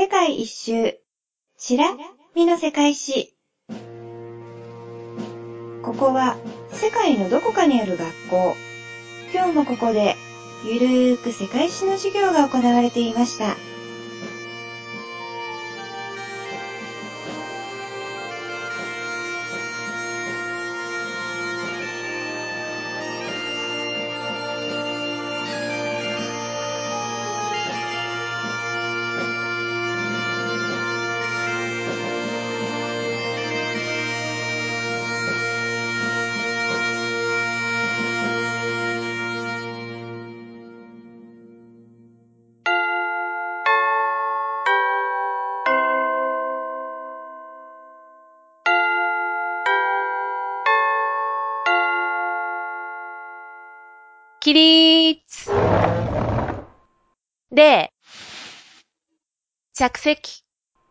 世界一周しらみの世界史。ここは世界のどこかにある学校。今日もここでゆるーく世界史の授業が行われていました。 起立礼着席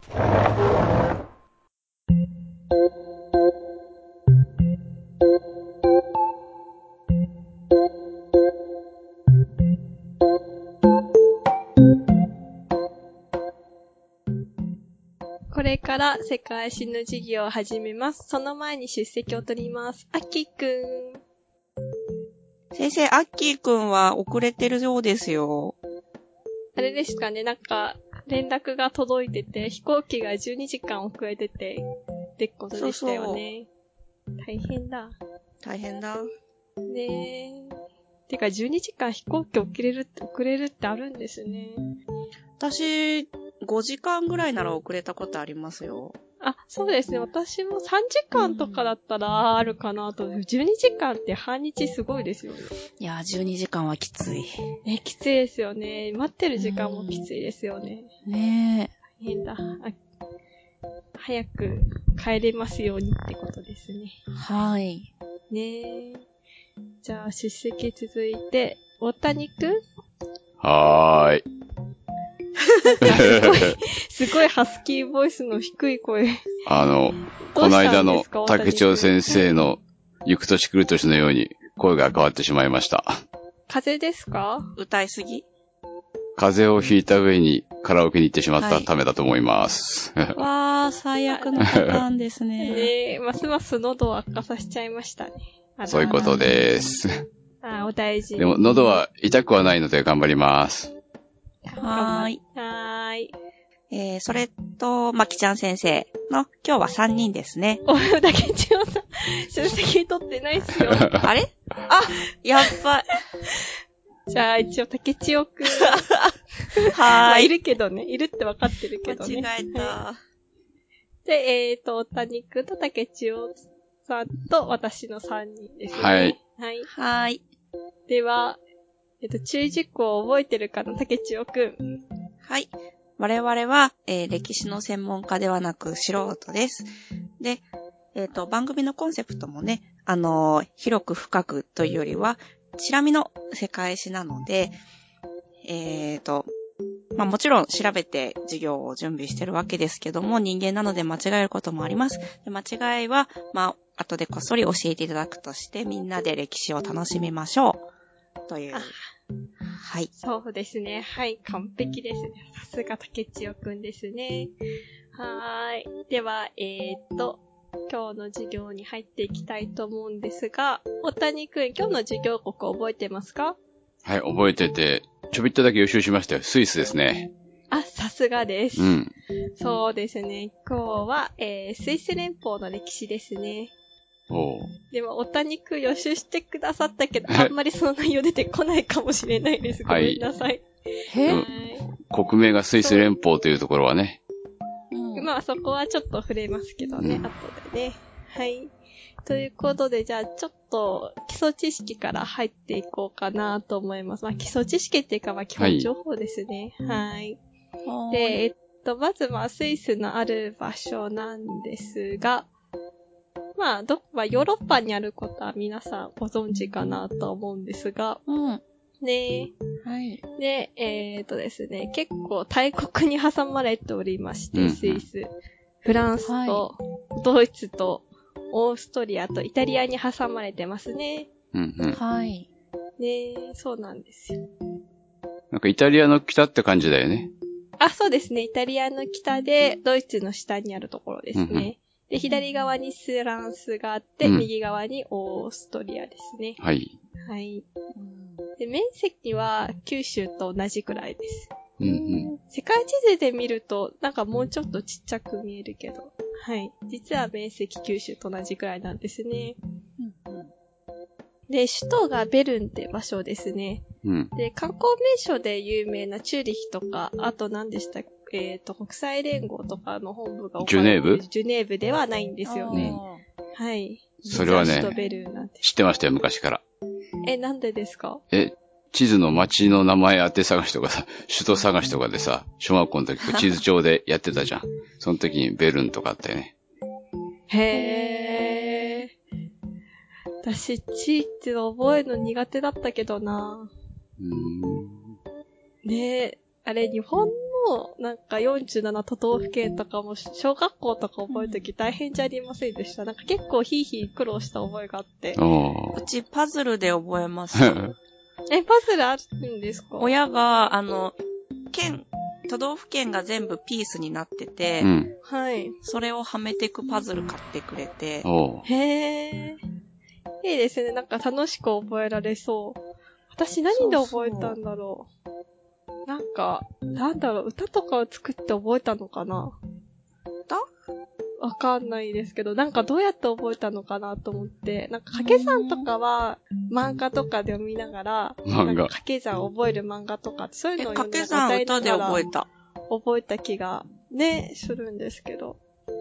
これから世界史の授業を始めます。その前に出席を取ります。アッキーくん。 先生、アッキーくんは遅れてるようですよ。 あれですかね、なんか、連絡が届いてて、飛行機が12時間遅れてて、ってことでしたよね。そうそう。大変だ。 大変だ。 ねえ。てか、12時間飛行機遅れるってあるんですね。 私、5時間ぐらいなら遅れたことありますよ。 あ、そうですね。私も3時間とかだったらあるかなと。12時間って半日すごいですよね。 いや、12時間はきつい。 きついですよね。待ってる時間もきついですよね。 ねえ。 大変だ。早く帰れますようにってことですね。 はい。 ねえ。じゃあ、出席続いて、大谷くん？ はーい。 すごいハスキーボイスの低い声。 この間の竹長先生の行く年来る年のように声が変わってしまいました。 風邪ですか？ 歌いすぎ？ 風邪をひいた上にカラオケに行ってしまったためだと思います。 わー、最悪のパターンですね。 ねえ、ますます喉を悪化させちゃいましたね。 そういうことです。 お大事に。 でも喉は痛くはないので頑張ります。 はーい。 はーい。 それと、まきちゃん先生の今日は3人ですね。 竹千代さん、出席取ってないっすよ。 あれ？あ、やっば。 じゃあ一応竹千代くん。 はーい。 いるけどね。いるって分かってるけどね。 間違えた。はい、 で、大谷くんと竹千代さんと私の3人ですね。 はい。 はい。 はい。 では、注意事項を覚えてるかな、竹千代くん。 はい。我々は、歴史の専門家ではなく素人です。で、番組のコンセプトもね、広く深くというよりは、チラ見の世界史なので、もちろん調べて授業を準備してるわけですけども、人間なので間違えることもあります。で、間違いは、後でこっそり教えていただくとして、みんなで歴史を楽しみましょう。という。はい。 そうですね。はい。完璧ですね。さすが竹千代くんですね。はーい。では、今日の授業に入っていきたいと思うんですが、大谷くん、今日の授業国覚えてますか？ はい、覚えてて、ちょびっとだけ予習しましたよ。スイスですね。 さすがです。 うん。 そうですね。今日は、スイス連邦の歴史ですね。でも、大谷くん予習してくださったけど、あんまりその内容出てこないかもしれないです。ごめんなさい。 国名がスイス連邦というところはね。 そこはちょっと触れますけどね、後でね。はい。ということで、じゃあ、ちょっと、基礎知識から入っていこうかなと思います。基礎知識っていうか、基本情報ですね。はい。で、まずスイスのある場所なんですが、ヨーロッパにあることは皆さんご存知かなと思うんですが、ねえ。 はい。 で、ですね、結構大国に挟まれておりまして、スイス。フランスと、ドイツと、オーストリアとイタリアに挟まれてますね。 はい。 ねえ、そうなんですよ。 なんかイタリアの北って感じだよね。 あ、そうですね。イタリアの北で、ドイツの下にあるところですね。で、左側にフランスがあって、右側にオーストリアですね。 はい。 はい。で、面積は九州と同じくらいです。世界地図で見ると、なんかもうちょっとちっちゃく見えるけど、はい。実は面積九州と同じくらいなんですね。で、首都がベルンって場所ですね。で、観光名所で有名なチューリヒとか、あと何でしたっけ、国際連合とかの本部がジュネーブ？ ジュネーブではないんですよね。はい。 それはね、 首都ベルンなんて知ってましたよ、昔から。 なんでですか？ 地図の街の名前当て探しとかさ、首都探しとかでさ、小学校の時地図帳でやってたじゃん。その時にベルンとかあったよね。 へー。私、地図覚えるの苦手だったけどな。ねえ、あれ、日本のなんか47都道府県とかも小学校とか覚えるとき大変じゃありませんでした。なんか結構ヒーヒー苦労した覚えがあって。 うちパズルで覚えました。 パズルあるんですか？ 親が、都道府県が全部ピースになってて、 はい。 それをはめていくパズル買ってくれて。 へー。いいですね。なんか楽しく覚えられそう。私何で覚えたんだろう。なんか、なんだろう、歌とかを作って覚えたのかな？ 歌？ わかんないですけど、なんかどうやって覚えたのかなと思って、なんか掛け算とかは漫画とかで読みながら、なんか掛け算を覚える漫画とか、そういうのを読んで掛け算歌で覚えた。 覚えた気がね、するんですけど。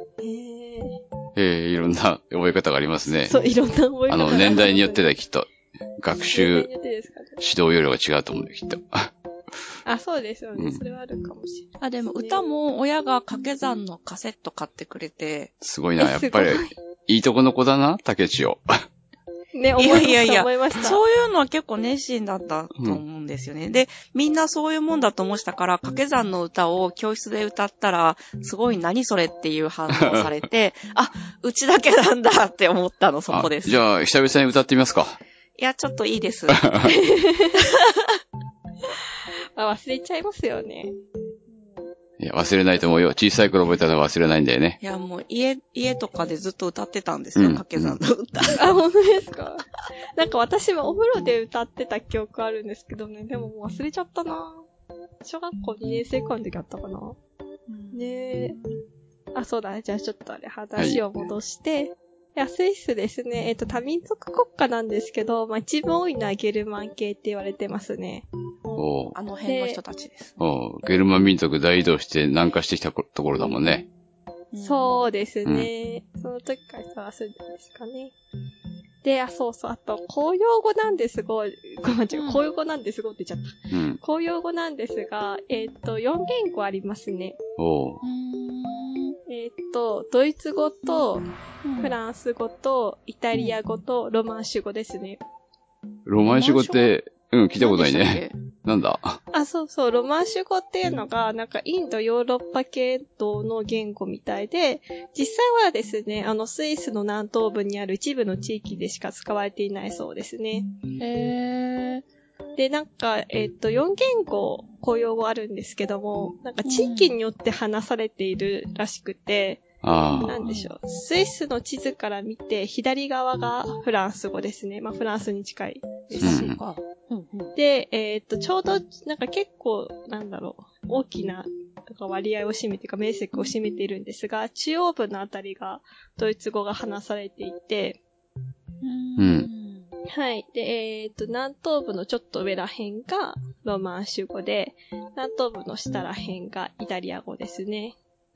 いろんな覚え方がありますね。 そう、いろんな覚え方があります。 年代によってだきっと、学習、指導要領が違うと思うんだよ、きっと。 あ、そうですよね。それはあるかもしれない。 でも歌も親が掛け算のカセット買ってくれて。 すごいな、やっぱり、いいとこの子だな、竹千代。 ね、思いました。 そういうのは結構熱心だったと思うんですよね。で、みんなそういうもんだと思ってたから、掛け算の歌を教室で歌ったら、すごい何それっていう反応されて、うちだけなんだって思ったの、そこです。 じゃあ、久々に歌ってみますか。 いや、ちょっといいです。 忘れちゃいますよね。 いや、忘れないと思うよ。小さい頃覚えたのは忘れないんだよね。 いや、もう家とかでずっと歌ってたんですよ、掛け算の歌。 本当ですか？なんか私もお風呂で歌ってた記憶あるんですけどね、でももう忘れちゃったな。小学校2年生くらいの時あったかな。ねえ。そうだね。じゃあちょっと話を戻して、スイスですね。多民族国家なんですけど、一番多いのはゲルマン系って言われてますね。 あの辺の人たちです。 ゲルマン民族大移動して南下してきたところだもんね。 そうですね。その時から探すんですかね。で、あと、公用語なんですが、公用語なんですがって言っちゃった。公用語なんですが、4言語ありますね。ドイツ語と、フランス語と、イタリア語と、ロマンシュ語ですね。 ロマンシュ語って、聞いたことないね。なんだ？ そうそう、ロマンシュ語っていうのが、なんかインド、ヨーロッパ系統の言語みたいで、実際はですね、スイスの南東部にある一部の地域でしか使われていないそうですね。で、なんか、4言語、公用語あるんですけども、なんか地域によって話されているらしくて、なんでしょう。スイスの地図から見て、左側がフランス語ですね。フランスに近いですし。で、ちょうど、なんか結構、大きな割合を占めて、面積を占めているんですが、中央部のあたりがドイツ語が話されていて、はい。で、南東部のちょっと上ら辺がロマンシュ語で、南東部の下ら辺がイタリア語ですね。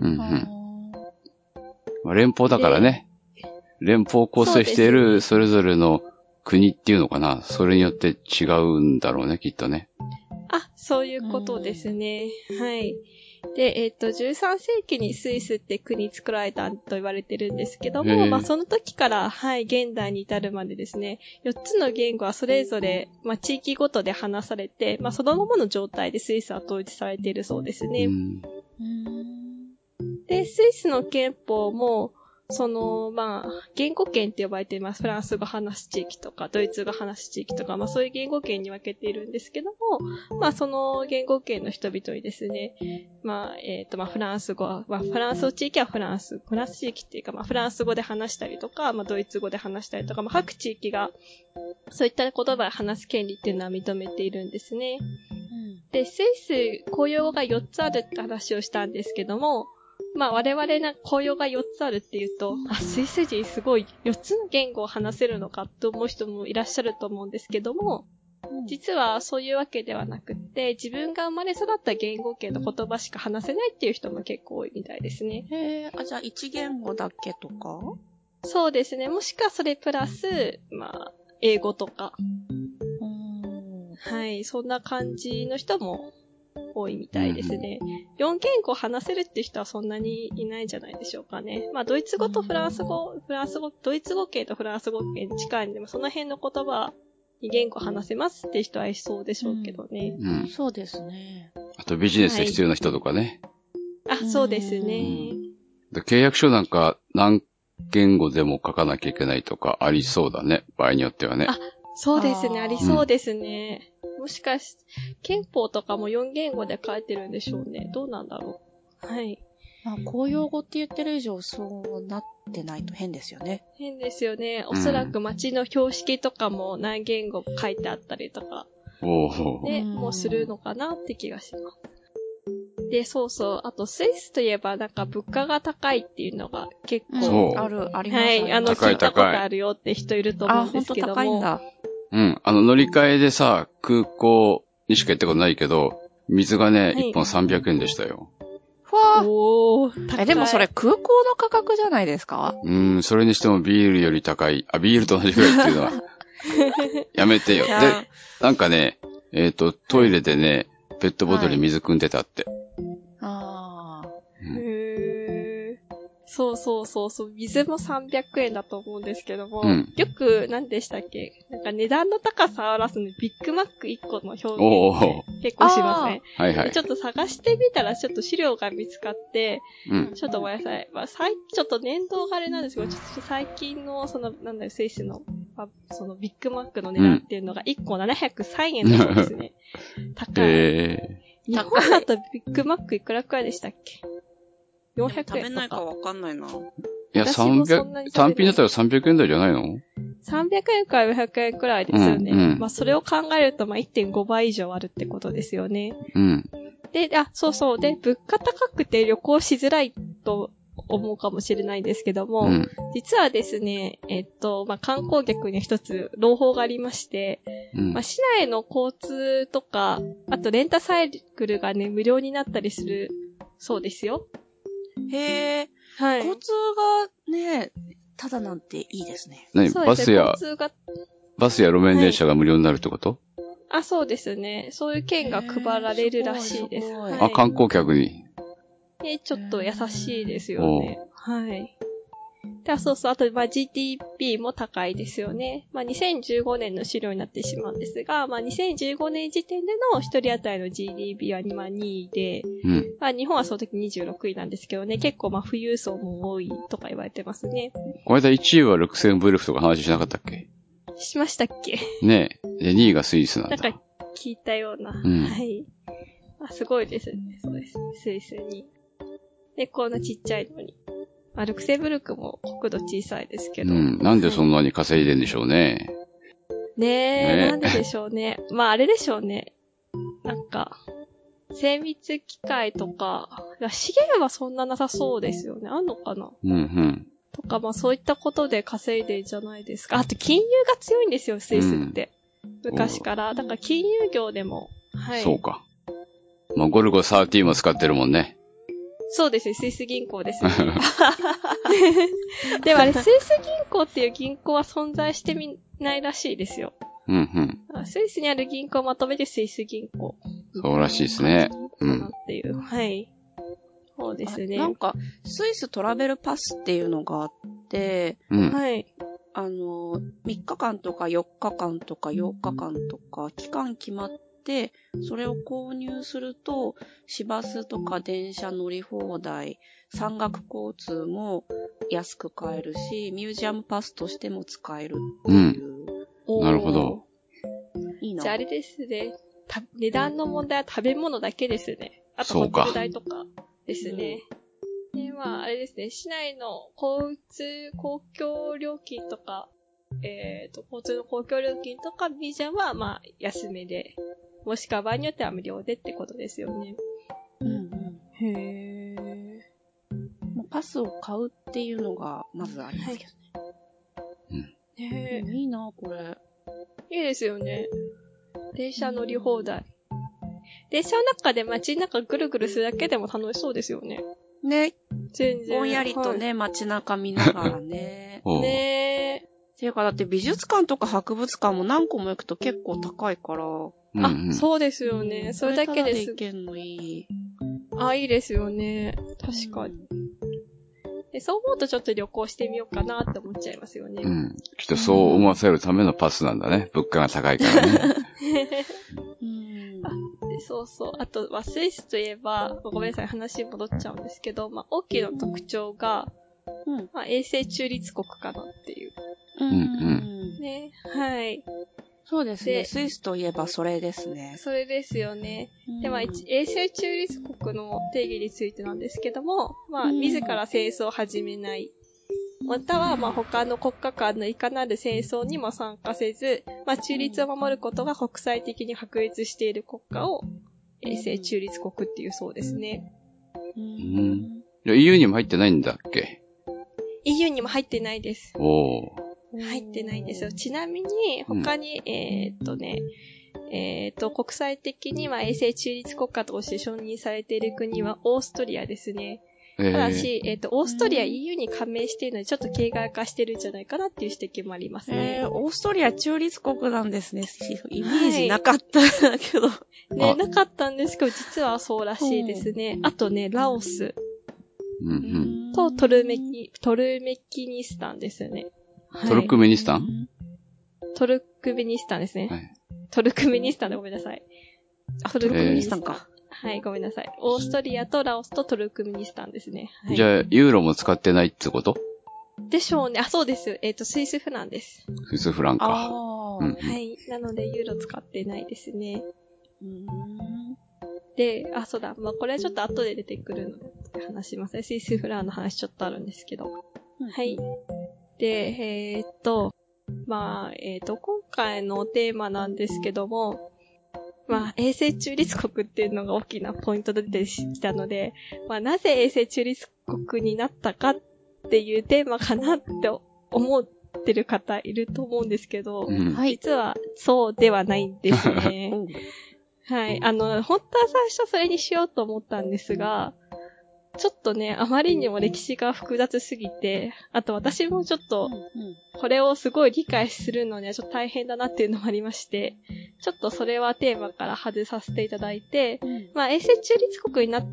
連邦だからね。連邦を構成しているそれぞれの国っていうのかな。それによって違うんだろうね、きっとね。 そういうことですね。はい。で、13世紀にスイスって国作られたと言われてるんですけども、その時から、現代に至るまでですね、4つの言語はそれぞれ、地域ごとで話されて、そのままの状態でスイスは統一されているそうですね。で、スイスの憲法も、 言語圏って呼ばれています。フランス語話す地域とか、ドイツ語話す地域とか、そういう言語圏に分けているんですけども、その言語圏の人々にですね、フランス語、フランス地域はフランス地域っていうか、フランス語で話したりとか、ドイツ語で話したりとか、各地域が、そういった言葉で話す権利っていうのは認めているんですね。で、スイス、公用語が4つあるって話をしたんですけども、我々公用が4つあるっていうと、スイス人すごい4つの言語を話せるのかと思う人もいらっしゃると思うんですけども、実はそういうわけではなくって、自分が生まれ育った言語圏の言葉しか話せないっていう人も結構多いみたいですね。 じゃあ1言語だけとか？ そうですね。もしくはそれプラス、英語とか。はい、そんな感じの人も多いみたいですね。4言語話せるって人はそんなにいないんじゃないでしょうかね。ドイツ語とフランス語、ドイツ語圏とフランス語圏近いんで、その辺の言葉、2言語話せますって人はいそうでしょうけどね。 そうですね。 あとビジネスで必要な人とかね。 そうですね。 で契約書なんか何言語でも書かなきゃいけないとかありそうだね。場合によってはね。 そうですね。ありそうですね。もしかし、憲法とかも4言語で書いてるんでしょうね。どうなんだろう。はい。 公用語って言ってる以上、そうなってないと変ですよね。 変ですよね。おそらく街の標識とかも何言語書いてあったりとか。で、もうするのかなって気がします。で、あとスイスといえば物価が高いっていうのが結構、 ありますね。 はい、聞いたことあるよって人いると思うんですけども。 本当高いんだ。 乗り換えでさ、空港にしか行ったことないけど、水がね、1本300円でしたよ。 おー、高い。 でもそれ空港の価格じゃないですか？ それにしてもビールより高い。ビールと同じくらいっていうのは。やめてよ。で、なんかね、トイレでね、ペットボトルに水汲んでたって。 そう。水も300円だと思うんですけども、よく、何でしたっけ？値段の高さを表すのにビッグマック1個の表現結構しません？ はいはい。 ちょっと探してみたらちょっと資料が見つかって、ちょっとごめんなさい。ちょっと年度があれなんですけど、ちょっと最近のスイスの、ビッグマックの値段っていうのが1個703円だそうですね。高い。日本だとビッグマックいくらくらいでしたっけ？400円とか。 食べないかわかんないな。 いや、単品だったら300円台じゃないの？ 300 円から400円くらいですよね。それを考えると、1.5 倍以上あるってことですよね。で、そう。で、物価高くて旅行しづらいと思うかもしれないんですけども、実はですね、観光客に一つ朗報がありまして、市内の交通とか、あとレンタサイクルがね、無料になったりするそうですよ。 へー。はい。交通がね、ただなんていいですね。 バスや路面電車が無料になるってこと？ そうですね。そういう券が配られるらしいです。 観光客に。 ちょっと優しいですよね。はい。で、あと、GDP も高いですよね。2015年の資料になってしまうんですが、2015年時点での一人当たりの GDP は2位で、日本はその時26位なんですけどね、結構富裕層も多いとか言われてますね。 この間1位はルクセンブルクとか話しなかったっけ？ しましたっけ？ ねえ。で、2位がスイスなんだ。 聞いたような。はい。すごいですね。そうです。スイスに。で、こんなちっちゃいのに。ルクセンブルクも国土小さいですけど。 なんでそんなに稼いでんでしょうね。 なんででしょうね。あれでしょうね。精密機械とか、資源はそんななさそうですよね。あんのかな？とか、そういったことで稼いでんじゃないですか。あと、金融が強いんですよ、スイスって。昔から。だから、金融業でも。はい。 そうか。ゴルゴ13も使ってるもんね。 そうですね、スイス銀行ですね。でもあれ、スイス銀行っていう銀行は存在してみないらしいですよ。スイスにある銀行をまとめてスイス銀行。 そうらしいですね。 っていう。はい。そうですね。 スイストラベルパスっていうのがあって、 はい。 3日間とか4日間とか8日間とか、期間決まって、それを購入すると、市バスとか電車乗り放題、山岳交通も安く買えるし、ミュージアムパスとしても使えるっていう。 なるほど。 いいな。 じゃああれですね。値段の問題は食べ物だけですね。あとホテル代とかですね。で、まあ、あれですね。市内の公共料金とか、交通の公共料金とかビザは、まあ、安めで、もしくは場合によっては無料でってことですよね。へー。 パスを買うっていうのが、まずありますけどね。いいな、これ。 いいですよね。電車乗り放題。電車の中で街の中ぐるぐるするだけでも楽しそうですよね。 ね。 全然。 ぼんやりとね、街中見ながらね。 ねえ。 ていうか、だって美術館とか博物館も何個も行くと結構高いから。 あ、そうですよね。それだけです。 それただで行けんのいい。 あ、いいですよね。確かに。そう思うとちょっと旅行してみようかなって思っちゃいますよね。 きっとそう思わせるためのパスなんだね。物価が高いからね。 そうそう。あと、スイスといえば、ごめんなさい、話戻っちゃうんですけど、大きな特徴が、永世中立国かなっていう。ね、はい。 そうですね。スイスといえばそれですね。 それですよね。で、永世中立国の定義についてなんですけども、自ら戦争を始めない。または、他の国家間のいかなる戦争にも参加せず、中立を守ることが国際的に確立している国家を、永世中立国っていうそうですね。 EU にも入ってないんだっけ？ EU にも入ってないです。 入ってないんですよ。ちなみに、他に、国際的には永世中立国家として承認されている国はオーストリアですね。ただし、オーストリア EU に加盟しているので、ちょっと形骸化してるんじゃないかなっていう指摘もありますね。 オーストリア中立国なんですね。イメージなかったんだけど。 ね、なかったんですけど、実はそうらしいですね。あとね、ラオス。とトルメキニスタンですね。 トルクメニスタン？ トルクメニスタンですね。 はい、 トルクメニスタンでごめんなさい。 トルクメニスタンか。 はい、ごめんなさい。オーストリアとラオスとトルクメニスタンですね。 じゃあ、ユーロも使ってないってこと？ でしょうね。あ、そうです。スイスフランです。 スイスフランか。 はい。なので、ユーロ使ってないですね。で、そうだ。これはちょっと後で出てくるので話しますね。スイスフランの話ちょっとあるんですけど。はい。で、今回のテーマなんですけども、永世中立国っていうのが大きなポイントで出てきたので、なぜ永世中立国になったかっていうテーマかなって思ってる方いると思うんですけど、実はそうではないんですね。はい。本当は最初それにしようと思ったんですが、ちょっとね、あまりにも歴史が複雑すぎて、あと私もちょっと、これをすごい理解するのにはちょっと大変だなっていうのもありまして、ちょっとそれはテーマから外させていただいて、永世中立国になって、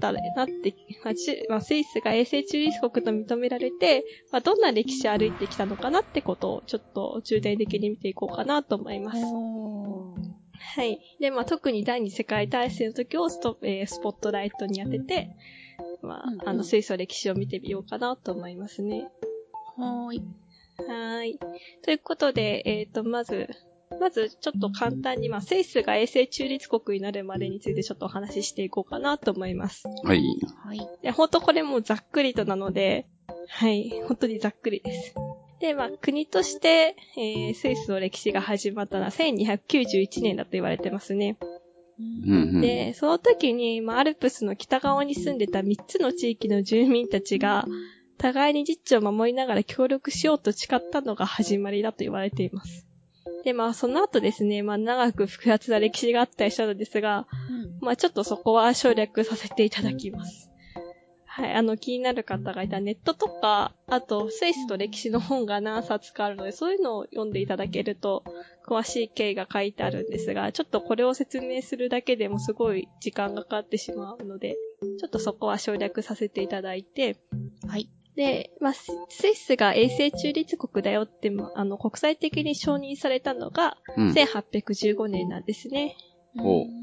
スイスが永世中立国と認められて、どんな歴史を歩いてきたのかなってことをちょっと重点的に見ていこうかなと思います。はい。で、特に第二次世界大戦の時をスポットライトに当てて、スイスの歴史を見てみようかなと思いますね。 はーい。ということで、まずちょっと簡単に、スイスが永世中立国になるまでについてちょっとお話ししていこうかなと思います。 はい。 で、ほんとこれもざっくりとなので、はい。本当にざっくりです。で、国として、スイスの歴史が始まったのは1291年だと言われてますね。で、その時に、アルプスの北側に住んでた3つの地域の住民たちが、互いに実地を守りながら協力しようと誓ったのが始まりだと言われています。で、その後ですね、長く複雑な歴史があったりしたのですが、ちょっとそこは省略させていただきます。はい、気になる方がいたらネットとか、あと、スイスと歴史の本が何冊かあるので、そういうのを読んでいただけると、詳しい経緯が書いてあるんですが、ちょっとこれを説明するだけでもすごい時間がかかってしまうので、ちょっとそこは省略させていただいて、 はい。 で、スイスが永世中立国だよって、国際的に承認されたのが、1815年なんですね。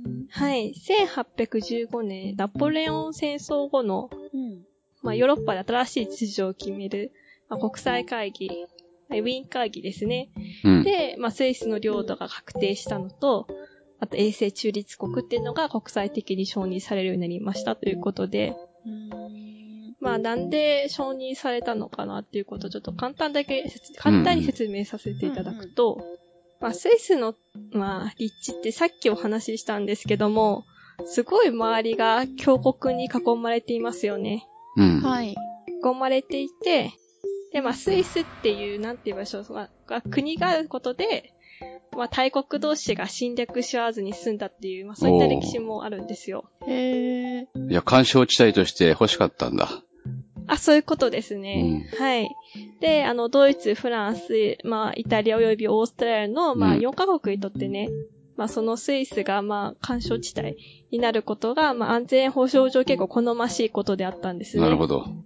はい。1815年、ナポレオン戦争後の、ヨーロッパで新しい秩序を決める、国際会議、ウィーン会議ですね。で、スイスの領土が確定したのと、あと永世中立国っていうのが国際的に承認されるようになりましたということで、なんで承認されたのかなっていうことをちょっと簡単に説明させていただくと、スイスの、立地ってさっきお話ししたんですけども、すごい周りが強国に囲まれていますよね。 はい。 囲まれていて、で、スイスっていう、なんて言いましょう、国があることで、大国同士が侵略し合わずに済んだっていう、そういった歴史もあるんですよ。 へー。 いや、干渉地帯として欲しかったんだ。 そういうことですね。はい。で、ドイツ、フランス、イタリア及びオーストラリアの、4カ国にとってね、そのスイスが、干渉地帯になることが、安全保障上結構好ましいことであったんですね。 なるほど。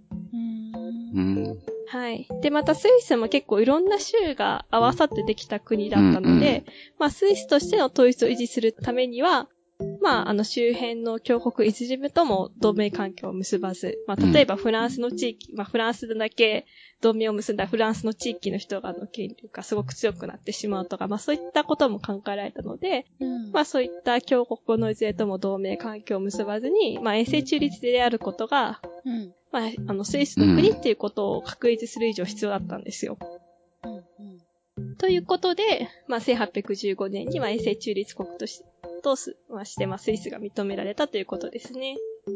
はい。で、またスイスも結構いろんな州が合わさってできた国だったので、スイスとしての統一を維持するためには、周辺の強国いずれとも同盟関係を結ばず、例えばフランスの地域、フランスだけ同盟を結んだフランスの地域の人がの権力がすごく強くなってしまうとか、そういったことも考えられたので、そういった強国のいずれとも同盟関係を結ばずに、永世中立であることが、スイスの国っていうことを確立する以上必要だったんですよ。ということで、1815年に永世中立国として、スイスが認められたということですね。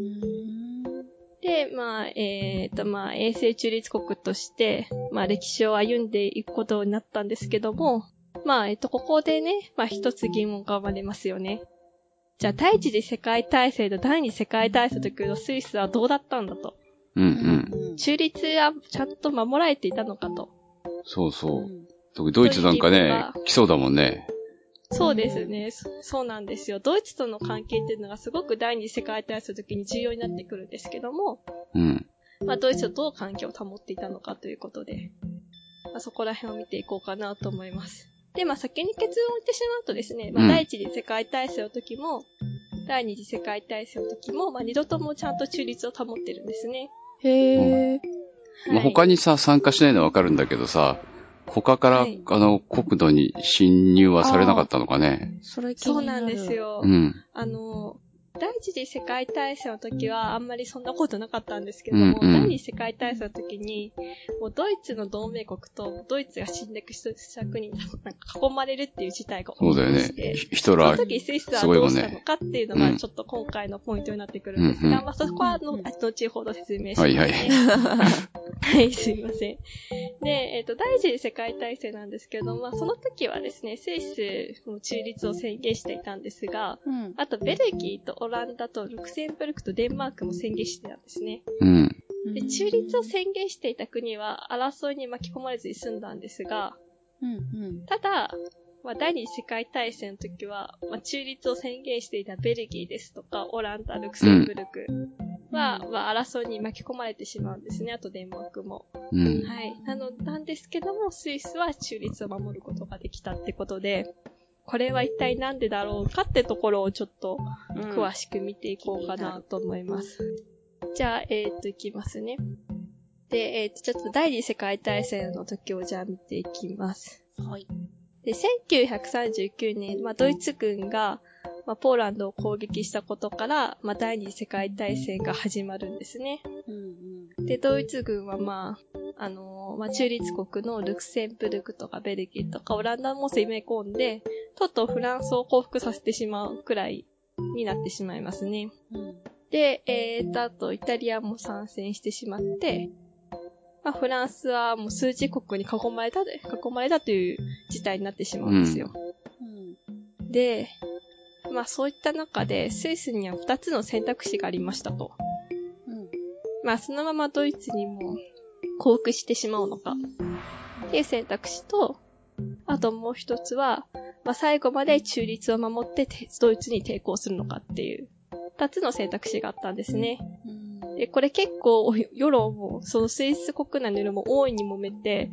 で、永世中立国として、歴史を歩んでいくことになったんですけども、ここでね、一つ疑問が生まれますよね。じゃあ、第一次世界大戦と第二次世界大戦の時のスイスはどうだったんだと。中立はちゃんと守られていたのかと。 そうそう。特にドイツなんかね、来そうだもんね。 そうですね。そうなんですよ。ドイツとの関係っていうのがすごく第二次世界大戦の時に重要になってくるんですけども、ドイツとどう関係を保っていたのかということで、そこら辺を見ていこうかなと思います。で、先に結論を言ってしまうとですね、第一次世界大戦の時も、第二次世界大戦の時も、二度ともちゃんと中立を保ってるんですね。 へー。 他にさ、参加しないのはわかるんだけどさ、他から、国土に侵入はされなかったのかね。 そうなんですよ。第一次世界大戦の時はあんまりそんなことなかったんですけども、第二次世界大戦の時に、もうドイツの同盟国とドイツが侵略した国に囲まれるっていう事態が起きまして、そうだよね。 ヒトラー、 その時スイスはどうしたのかっていうのがちょっと今回のポイントになってくるんですが、そこは後ほど説明しますね。はい、すいません。で、第一次世界大戦なんですけども、その時はですね、スイスの中立を宣言していたんですが、あとベルギーとオランダとルクセンブルクとデンマークも宣言してたんですね。で、中立を宣言していた国は争いに巻き込まれずに済んだんですが、ただ、第二次世界大戦の時は、中立を宣言していたベルギーですとか、オランダ、ルクセンブルクは、争いに巻き込まれてしまうんですね。あとデンマークも。はい。なんですけども、スイスは中立を守ることができたってことで、これは一体なんでだろうかってところをちょっと詳しく見ていこうかなと思います。じゃあ、いきますね。で、ちょっと第二次世界大戦の時をじゃあ見ていきます。 はい。 で、1939年、ドイツ軍が、ポーランドを攻撃したことから、第二次世界大戦が始まるんですね。で、ドイツ軍は中立国のルクセンブルクとかベルギーとかオランダも攻め込んで、ちょっとフランスを降伏させてしまうくらいになってしまいますね。で、あとイタリアも参戦してしまって、フランスはもう数字国に囲まれたという事態になってしまうんですよ。で、そういった中でスイスには2つの選択肢がありましたと。そのままドイツにも降伏してしまうのかっていう選択肢と、あともう一つは、最後まで中立を守ってドイツに抵抗するのかっていう2つの選択肢があったんですね。で、これ結構世論も、そのスイス国内の世論も大いに揉めて、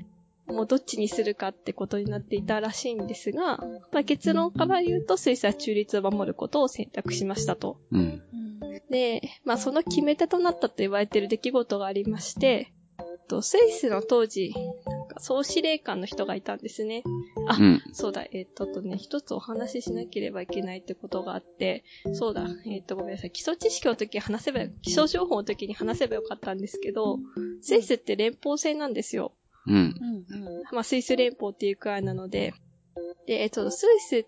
もうどっちにするかってことになっていたらしいんですが、まあ、結論から言うとスイスは中立を守ることを選択しましたと。 うん。 で、まあその決め手となったと言われている出来事がありまして、スイスの当時、総司令官の人がいたんですね。あ、 うん。 そうだ、一つお話ししなければいけないってことがあって、そうだ、ごめんなさい。基礎知識の時気象情報の時に話せばよかったんですけど、スイスって連邦制なんですよ。 うん。 まあ、スイス連邦っていうくらいなので、で、スイスって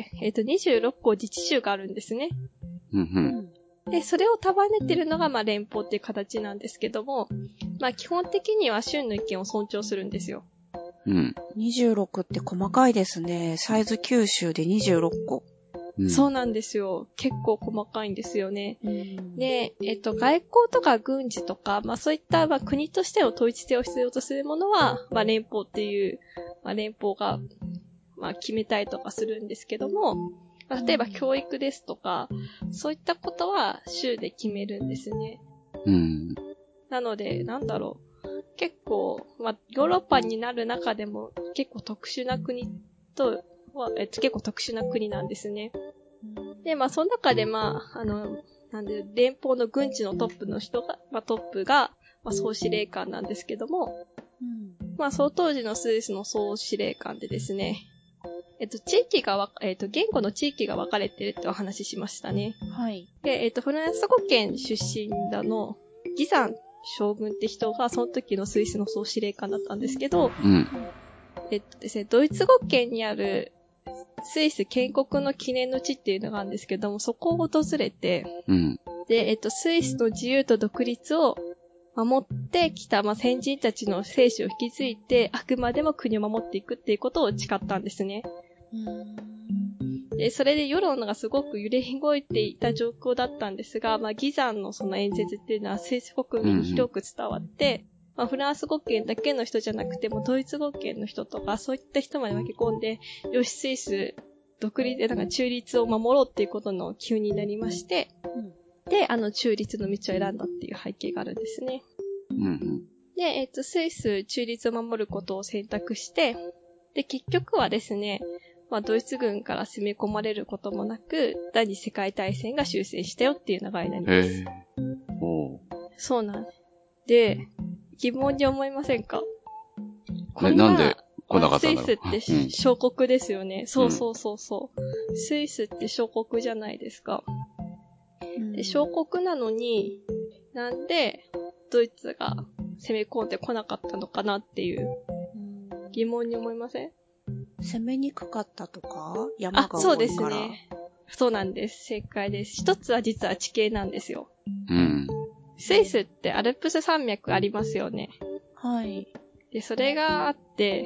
、26個自治州があるんですね。で、それを束ねてるのが、まあ、連邦っていう形なんですけども、まあ、基本的には州の意見を尊重するんですよ。 うん。 26って細かいですね。サイズ9州で26個。 そうなんですよ。結構細かいんですよね。で、外交とか軍事とか、まあそういった、まあ国としての統一性を必要とするものは、まあ連邦っていう、まあ連邦が、まあ決めたりとかするんですけども、まあ、例えば教育ですとか、そういったことは州で決めるんですね。なので、結構、まあヨーロッパになる中でも結構特殊な国と、結構特殊な国なんですね。で、まあ、その中で、まあ、連邦の軍地のトップの人が、まあ、トップが、まあ、総司令官なんですけども、まあ、その当時のスイスの総司令官でですね、地域が言語の地域が分かれてるってお話ししましたね。 はい。 で、フランス語圏出身のギザン将軍って人が、その時のスイスの総司令官だったんですけど、ですね、ドイツ語圏にある、スイス建国の記念の地っていうのがあるんですけども、そこを訪れて、で、スイスの自由と独立を守ってきた、まあ、先人たちの生死を引き継いで、あくまでも国を守っていくっていうことを誓ったんですね。で、それで世論がすごく揺れ動いていた状況だったんですが、まあ、ギザンのその演説っていうのはスイス国民に広く伝わって、まあ、フランス語圏だけの人じゃなくても、ドイツ語圏の人とか、そういった人まで巻き込んで、よし、スイス、独立、中立を守ろうっていうことの機運になりまして、で、中立の道を選んだっていう背景があるんですね。で、スイス中立を守ることを選択して、で、結局はですね、まあ、ドイツ軍から攻め込まれることもなく、第二次世界大戦が終戦したよっていう流れになります。そうなんです。で、疑問に思いませんか？ なんで来なかったんだろう。 スイスって小国ですよね。そう。スイスって小国じゃないですか。で、小国なのに、なんでドイツが攻め込んでこなかったのかなっていう疑問に思いません？ 攻めにくかったとか？山が多いから。 そうですね。そうなんです。正解です。一つは実は地形なんですよ。スイスってアルプス山脈ありますよね。 はい。 で、それがあって、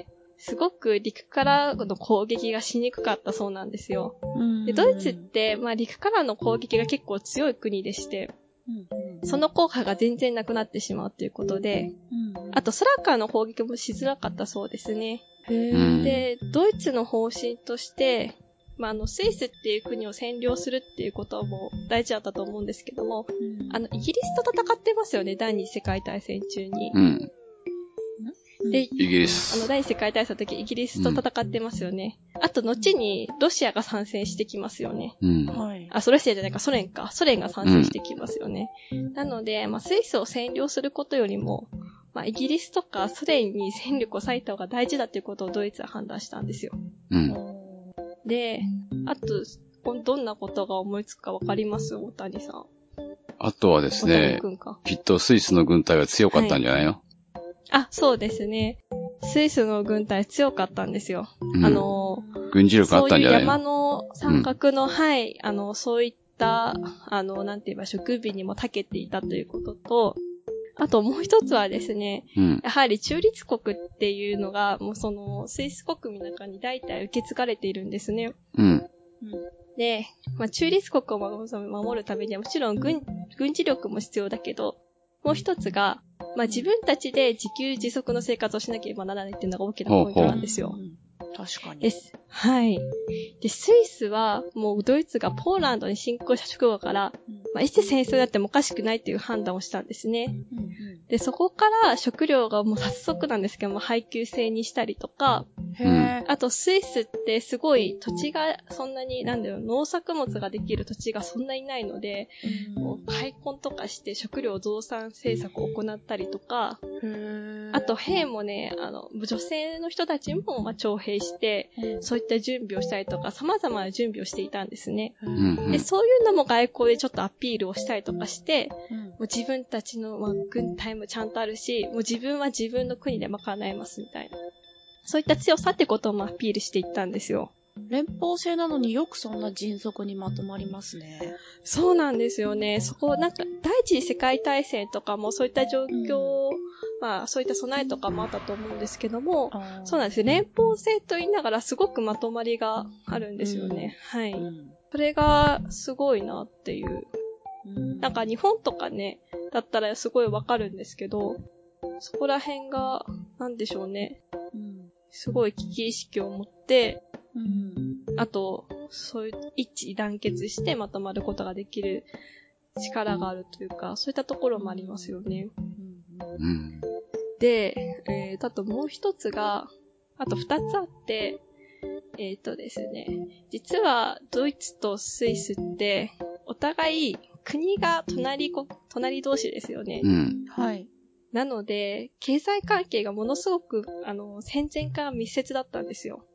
すごく陸からの攻撃がしにくかったそうなんですよ。で、ドイツって、まあ陸からの攻撃が結構強い国でして、その効果が全然なくなってしまうということで、あと空からの攻撃もしづらかったそうですね。で、ドイツの方針として、まあ、スイスっていう国を占領するっていうことも大事だったと思うんですけども、イギリスと戦ってますよね、第二次世界大戦中に。で、 イギリス。 第二次世界大戦の時、イギリスと戦ってますよね。あと、後にロシアが参戦してきますよね。ロシアじゃないか、ソ連か。ソ連が参戦してきますよね。なので、まあ、スイスを占領することよりも、まあ、イギリスとかソ連に戦力を割いた方が大事だということをドイツは判断したんですよ。で、あと、どんなことが思いつくかわかります？大谷さん。 あとはですね、きっとスイスの軍隊は強かったんじゃないの？ そうですね。スイスの軍隊強かったんですよ。 軍事力あったんじゃないの？ そういう山の山岳の、そういった、なんて言いましょう、軍備にも長けていたということと、あともう一つはですね、やはり中立国っていうのが、もうその、スイス国民の中に代々受け継がれているんですね。で、まあ、中立国を守るためにはもちろん軍事力も必要だけど、もう一つが、まあ、自分たちで自給自足の生活をしなければならないっていうのが大きなポイントなんですよ。 確かに。 です。はい。で、スイスは、もうドイツがポーランドに侵攻した直後から、いつ戦争になってもおかしくないっていう判断をしたんですね。で、そこから食料がもう早速なんですけども、配給制にしたりとか、あとスイスってすごい土地がそんなに、農作物ができる土地がそんなにないので、もう開墾とかして食料増産政策を行ったりとか、あと兵もね、女性の人たちも徴兵して、そういった準備をしたりとか、様々な準備をしていたんですね。で、そういうのも外交でちょっとアピールをしたりとかして、もう自分たちの、軍隊もちゃんとあるし、もう自分は自分の国で賄えますみたいな。そういった強さってこともアピールしていったんですよ。 連邦制なのによくそんな迅速にまとまりますね。 そうなんですよね。そこ、第一次世界大戦とかもそういった状況、そういった備えとかもあったと思うんですけども、そうなんですよ。連邦制と言いながらすごくまとまりがあるんですよね。はい。それがすごいなっていう。日本とかね、だったらすごいわかるんですけど、そこら辺が、なんでしょうね。すごい危機意識を持って、あと、そういう一致団結してまとまることができる力があるというか、そういったところもありますよね。で、あともう一つが、あと二つあって、ですね、実はドイツとスイスってお互い国が隣同士ですよね。 はい。 なので、経済関係がものすごく、戦前から密接だったんですよ。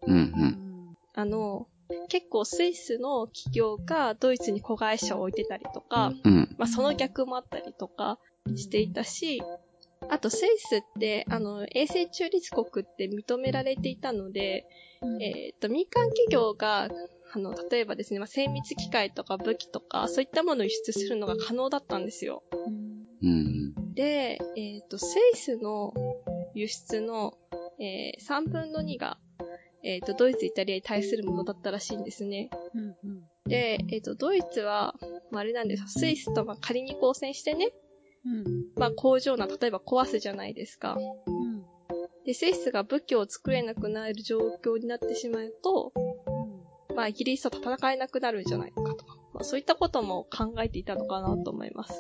結構スイスの企業がドイツに子会社を置いてたりとか、その逆もあったりとかしていたし、あとスイスって、永世中立国って認められていたので、民間企業が、例えばですね、精密機械とか武器とか、そういったものを輸出するのが可能だったんですよ。で、スイスの輸出の、3分の2が、ドイツ、イタリアに対するものだったらしいんですね。で、ドイツは、あれなんですよ。スイスと仮に交戦してね、工場例えば壊すじゃないですか。で、スイスが武器を作れなくなる状況になってしまうと、イギリスと戦えなくなるんじゃないかと。そういったことも考えていたのかなと思います。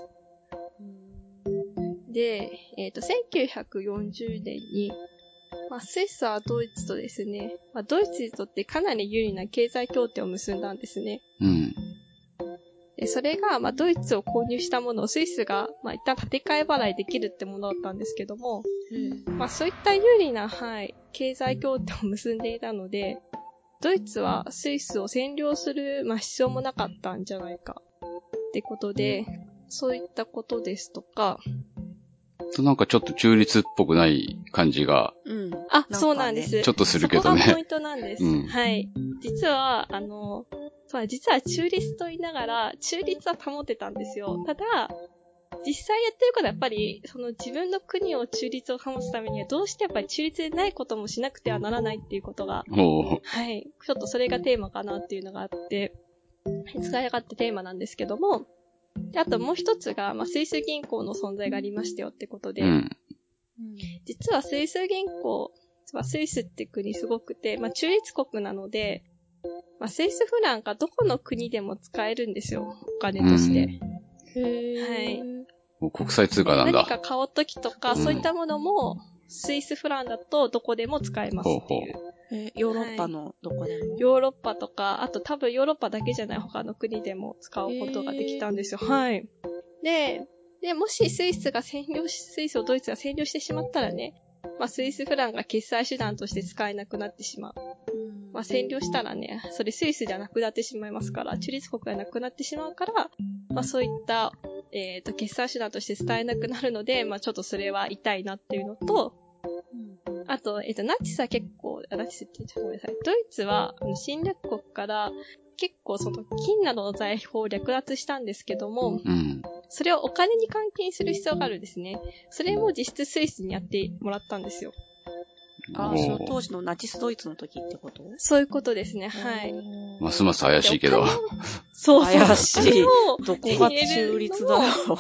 で、1940年に、スイスはドイツとですね、ドイツにとってかなり有利な経済協定を結んだんですね。でそれが、ドイツを購入したものをスイスが、一旦立て替え払いできるってものだったんですけども、そういった有利な、経済協定を結んでいたので、ドイツはスイスを占領する、必要もなかったんじゃないかってことで、そういったことですとか、 なんかちょっと中立っぽくない感じが。 そうなんです。 ちょっとするけどね。 そこがポイントなんです。はい。実は中立と言いながら、中立は保ってたんですよ。ただ、実際やってることはやっぱり、自分の国を中立を保つためには、どうしてやっぱり中立でないこともしなくてはならないっていうことが、はい。ちょっとそれがテーマかなっていうのがあって、使い上がったテーマなんですけども、であともう一つが、スイス銀行の存在がありましたよってことで、実はスイス銀行、スイスって国すごくて、中立国なので、スイスフランがどこの国でも使えるんですよ、お金として。はい。 国際通貨なんだ。 何か買うときとか、そういったものも、スイスフランだとどこでも使えますっていう。 ヨーロッパのどこでも、 ヨーロッパとか、あと多分ヨーロッパだけじゃない他の国でも使うことができたんですよ。はい。で、もしスイスをドイツが占領してしまったらね、スイスフランが決済手段として使えなくなってしまう。占領したらね、それスイスじゃなくなってしまいますから、中立国がなくなってしまうから、そういった、決済手段として使えなくなるので、ちょっとそれは痛いなっていうのと、あと、ナチスは結構、ナチスってごめんなさい。ドイツは、侵略国から結構金などの財宝を略奪したんですけども、それをお金に換金する必要があるんですね。それも実質スイスにやってもらったんですよ。 その当時のナチスドイツの時ってこと？ そういうことですね、はい。 ますます怪しいけど。 そう。 怪しい。どこが中立だろう。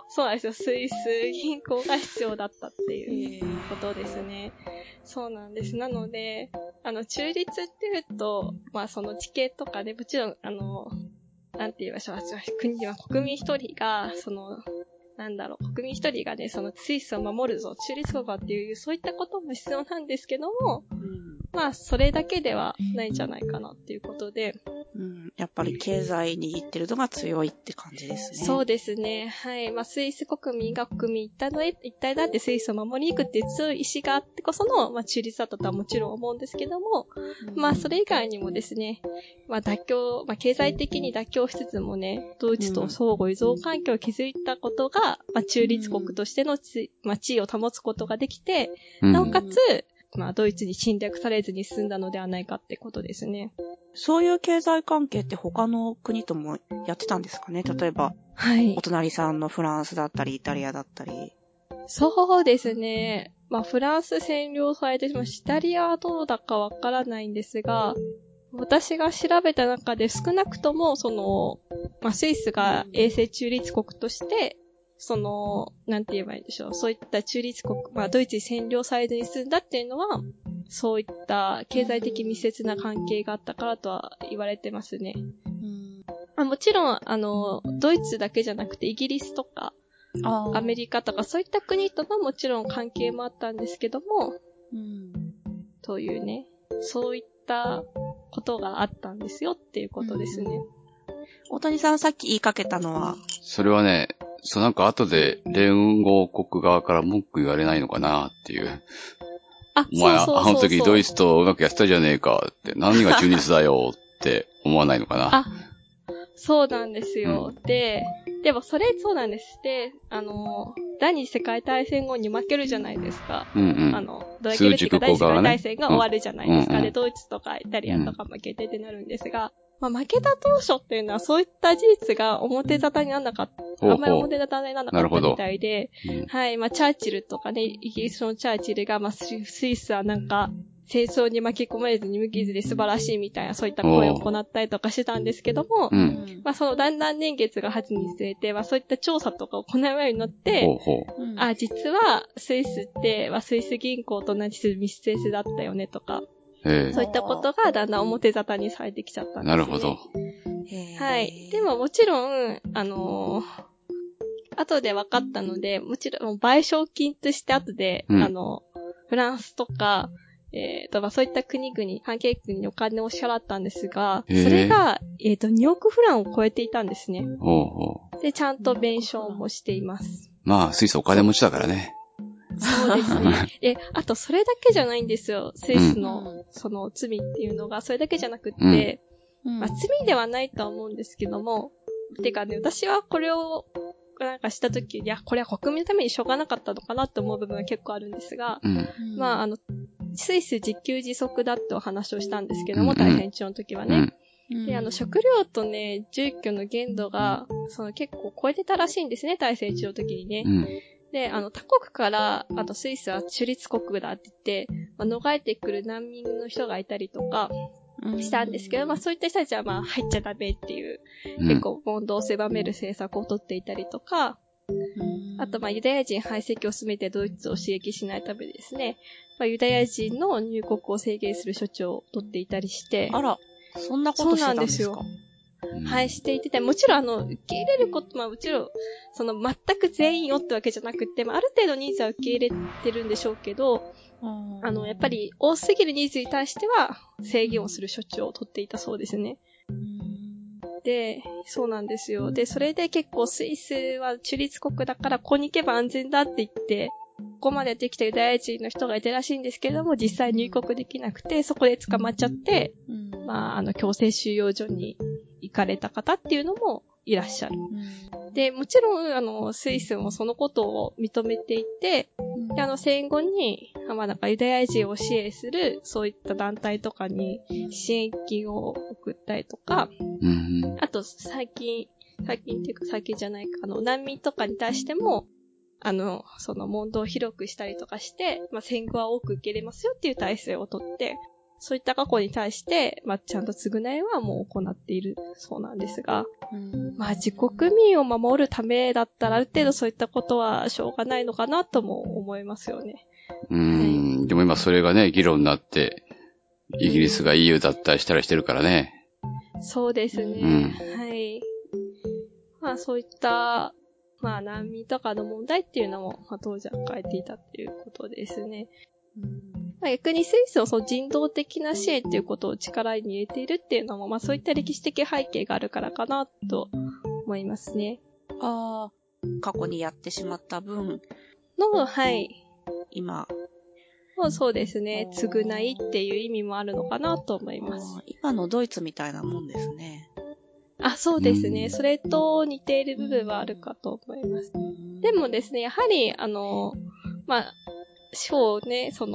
そうなんですよ。スイス銀行が必要だったっていうことですね。そうなんです。なので、中立っていうと、まあその地形とかで、もちろん、なんて言いましょう。国は国民一人が、国民一人がね、そのスイスを守るぞ、中立国はっていう、そういったことも必要なんですけども、まあ、それだけではないんじゃないかなっていうことで。 やっぱり経済握ってるのが強いって感じですね。 そうですね。はい。まあ、スイス国民が国民一体だってスイスを守りに行くっていう強い意志があってこその、まあ、中立だったとはもちろん思うんですけども、まあ、それ以外にもですね、まあ、経済的に妥協しつつもね、ドイツと相互依存関係を築いたことが、まあ、中立国としての地位を保つことができて、なおかつ、まあ、ドイツに侵略されずに済んだのではないかってことですね。 そういう経済関係って他の国ともやってたんですかね？例えば、はい。お隣さんのフランスだったり、イタリアだったり。 そうですね。まあ、フランス占領されてしまうし、イタリアはどうだかわからないんですが、私が調べた中で少なくとも、まあ、スイスが永世中立国として、なんて言えばいいんでしょう。そういった中立国、まあ、ドイツに占領されずに済んだっていうのは、そういった経済的密接な関係があったからとは言われてますね。まあ、もちろん、ドイツだけじゃなくてイギリスとか、アメリカとかそういった国とのもちろん関係もあったんですけども、というね、そういったことがあったんですよっていうことですね。 大谷さんさっき言いかけたのは、 それはね、なんか後で連合国側から文句言われないのかなっていう。お前、あの時ドイツとうまくやってたじゃねえかって、何が中立だよって思わないのかな。 そうなんですよ。でもそうなんです。で、第二次世界大戦後に負けるじゃないですか。第二次世界大戦が終わるじゃないですか。で、ドイツとかイタリアとか負けてってなるんですが、まあ、負けた当初っていうのはそういった事実が表沙汰にならなかった。あんまり表沙汰にならなかったみたいで、はい、まあ、チャーチルとかね、イギリスのチャーチルが、まあ、スイスはなんか、戦争に巻き込まれずに無傷で素晴らしいみたいな、そういった声を行ったりとかしてたんですけども、まあ、だんだん年月が経つにつれて、まあ、そういった調査とかを行うようになって、実は、スイスって、スイス銀行と同じ密接だったよねとか、そういったことがだんだん表沙汰にされてきちゃったんですね。 なるほど。 はい。でももちろん、後で分かったので、もちろん賠償金として後で、フランスとか、そういった国々、関係国にお金を支払ったんですが、それが、2億フランを超えていたんですね。で、ちゃんと弁償もしています。 まあ、スイスお金持ちだからね。 そうですね。あと、それだけじゃないんですよ。スイスの、その罪っていうのが、それだけじゃなくって、まあ、罪ではないとは思うんですけども、てかね、私はこれを、なんかしたとき、いや、これは国民のためにしょうがなかったのかなって思う部分は結構あるんですが、まあ、スイス自給自足だってお話をしたんですけども、大戦中の時はね。で、食料とね、住居の限度が、結構超えてたらしいんですね、大戦中の時にね。で、他国から、スイスは中立国だって言って、逃れてくる難民の人がいたりとか、したんですけど、まあそういった人たちはまあ入っちゃダメっていう、結構問答を狭める政策を取っていたりとか、あとまあユダヤ人排斥を進めてドイツを刺激しないためにですね、まあユダヤ人の入国を制限する処置を取っていたりして、 あら、そんなことしてたんですか？ そうなんですよ。はい、していて、もちろん受け入れること、まあもちろん、全く全員よってわけじゃなくて、まあある程度人数は受け入れてるんでしょうけど、やっぱり多すぎる人数に対しては制限をする処置を取っていたそうですね。で、そうなんですよ。で、それで結構スイスは中立国だからここに行けば安全だって言って、ここまでやってきたユダヤ人の人がいたらしいんですけれども、実際入国できなくて、そこで捕まっちゃって、まあ、強制収容所に行かれた方っていうのもいらっしゃる。で、もちろん、スイスもそのことを認めていて、で戦後に、まあなんかユダヤ人を支援する、そういった団体とかに支援金を送ったりとか、あと最近っていうか最近じゃないか、難民とかに対しても、問答を広くしたりとかして、まあ戦後は多く受け入れますよっていう体制をとって、 そういった過去に対して、ちゃんと償いはもう行っているそうなんですが、自国民を守るためだったらある程度そういったことはしょうがないのかなとも思いますよね。 でも今それがね、議論になって、イギリスが EU 脱退したりしてるからね。 そうですね。はい。そういった、難民とかの問題っていうのも、当時は変えていたっていうことですね。逆にスイスのその人道的な支援っていうことを力に入れているっていうのも、そういった歴史的背景があるからかなと思いますね。 過去にやってしまった分の、はい。 今。 そうですね。償いっていう意味もあるのかなと思います。 今のドイツみたいなもんですね。 そうですね。それと似ている部分はあるかと思います。でもですね、やはり、小ね、他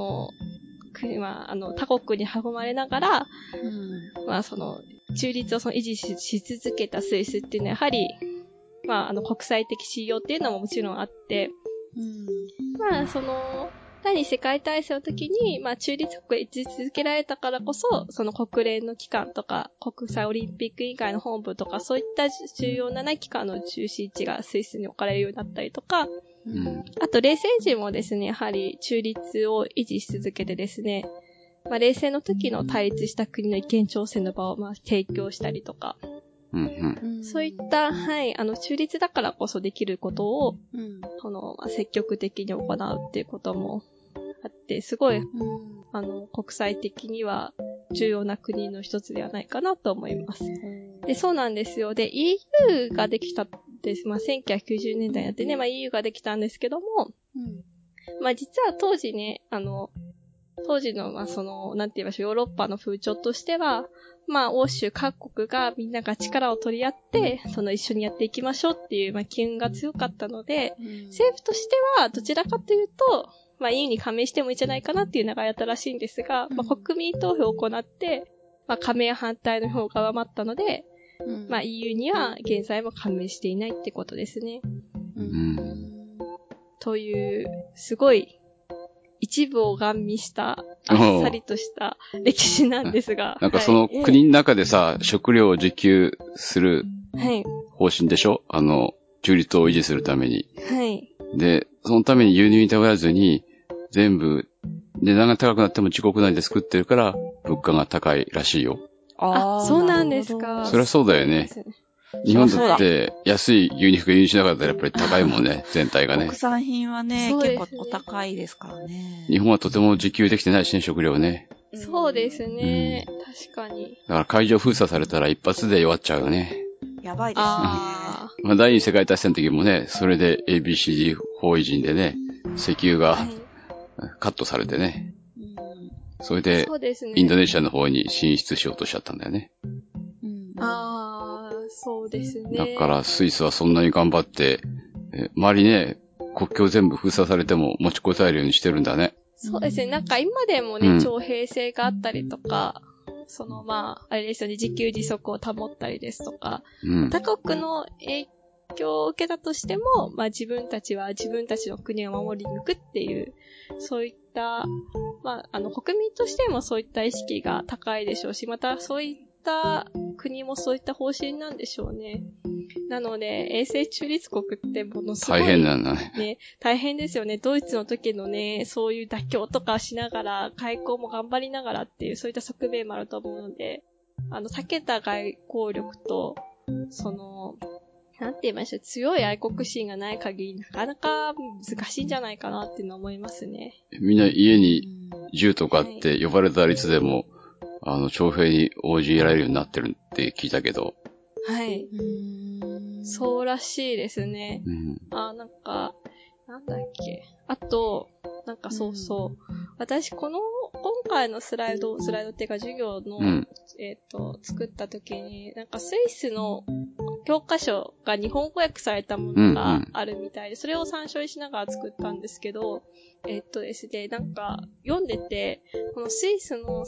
国に囲まれながら、中立を維持し続けたスイスっていうのは、やはり、国際的信用っていうのももちろんあって、第二次世界大戦の時に、中立国へ位置続けられたからこそ、その国連の機関とか、国際オリンピック委員会の本部とか、そういった重要な機関の中心地がスイスに置かれるようになったりとか、あと、冷戦時もですね、やはり中立を維持し続けてですね、冷戦の時の対立した国の意見調整の場を提供したりとか、そういった、中立だからこそできることを、積極的に行うっていうこともあって、すごい、国際的には重要な国の一つではないかなと思います。で、そうなんですよ。で、EU ができたです。1990年代になってね、EU ができたんですけども、実は当時ね、当時の、なんて言いましょう、ヨーロッパの風潮としては、欧州各国がみんなが力を取り合って、一緒にやっていきましょうっていう、機運が強かったので、政府としては、どちらかというと、EU に加盟してもいいんじゃないかなっていう流れだったらしいんですが、国民投票を行って、加盟反対の票が上回ったので、EU には現在も加盟していないってことですね。という、すごい、一部をガン見した、あっさりとした歴史なんですが。 なんかその国の中でさ、食料を自給する方針でしょ？中立を維持するために。で、そのために輸入に頼らずに、全部、値段が高くなっても自国内で作ってるから、物価が高いらしいよ。 そうなんですか。 そりゃそうだよね。日本だって安い牛肉が輸入しなかったらやっぱり高いもんね、全体がね。 国産品はね、結構お高いですからね。 日本はとても自給できてないしね、食料ね。 そうですね。確かに。 だから海上封鎖されたら一発で弱っちゃうよね。 やばいですね。 第二次世界大戦の時もね、それで ABCD 包囲陣でね、石油がカットされてね。それで、インドネシアの方に進出しようとしちゃったんだよね。 そうですね。 だからスイスはそんなに頑張って、周りね、国境全部封鎖されても持ちこたえるようにしてるんだね。 そうですね。なんか今でもね、徴兵制があったりとか、あれですよね、自給自足を保ったりですとか、他国の影響を受けたとしても、自分たちは自分たちの国を守り抜くっていう、そういった、国民としてもそういった意識が高いでしょうし、またそういった国もそういった方針なんでしょうね。なので、永世中立国ってものすごい、 大変なんだね。 大変ですよね。ドイツの時のね、そういう妥協とかしながら、外交も頑張りながらっていう、そういった側面もあると思うので、避けた外交力と、なんて言いましょう、強い愛国心がない限り、なかなか難しいんじゃないかなっていうのは思いますね。 みんな家に銃とかって呼ばれたらいつでも、徴兵に応じられるようになってるって聞いたけど。 そうらしいですね。なんだっけ。あと、私今回のスライドっていうか授業の、作った時に、スイスの教科書が日本語訳されたものがあるみたいで、それを参照しながら作ったんですけど、ですね、読んでて、このスイスの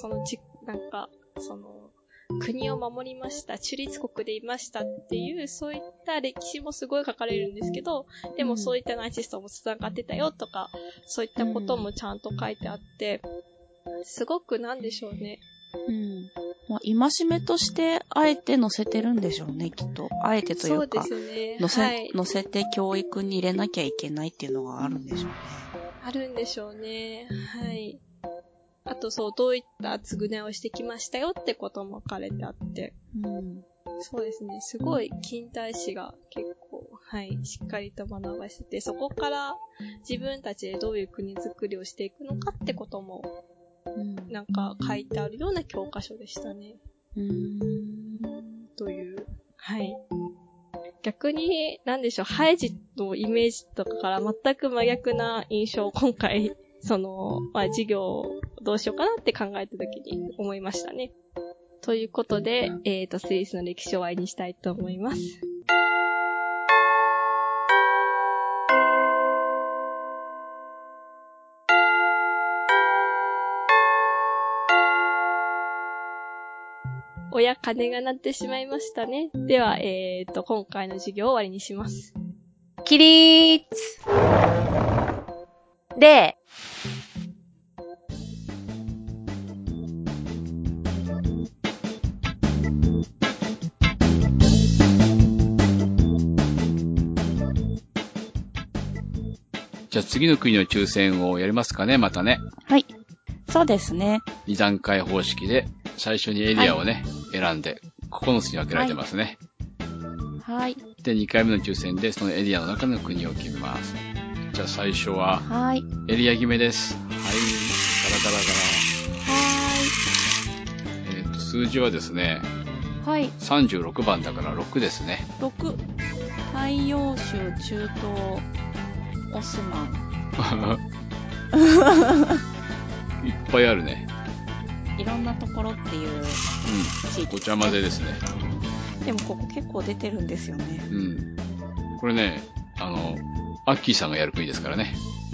国を守りました、中立国でいましたっていう、そういった歴史もすごい書かれるんですけど、でもそういったナチスとも繋がってたよとか、そういったこともちゃんと書いてあって、 すごくなんでしょうね。 うん。まあ、戒めとして、あえて載せてるんでしょうね、きっと。あえてというか、 そうですね。 載せて教育に入れなきゃいけないっていうのがあるんでしょうね。 あるんでしょうね。はい。あとそう、どういった償いをしてきましたよってことも書かれてあって。 うん。 そうですね。すごい近代史が結構、はい、しっかりと学ばせて、そこから自分たちでどういう国づくりをしていくのかってことも、なんか書いてあるような教科書でしたね。という。はい。逆に、なんでしょう、ハイジのイメージとかから全く真逆な印象を今回、授業どうしようかなって考えたときに思いましたね。ということで、スイスの歴史を終わりにしたいと思います。親鐘が鳴ってしまいましたね。では、今回の授業を終わりにします。 起立で、 じゃあ次の国の抽選をやりますかね、またね。 はい。そうですね。 2段階方式で、最初にエリアをね、選んで、9つに分けられてますね。 はい。 で、2回目の抽選で、そのエリアの中の国を決めます。じゃあ最初は、 はい。 エリア決めです。はい。ガラガラガラ。 はい。 数字はですね、 はい。 36番だから6ですね。 6。太陽州中東オスマン。 いっぱいあるね。 いろんなところっていう地域。 ごちゃ混ぜですね。 でもここ結構出てるんですよね。 うん。これね、アッキーさんがやる国ですからね。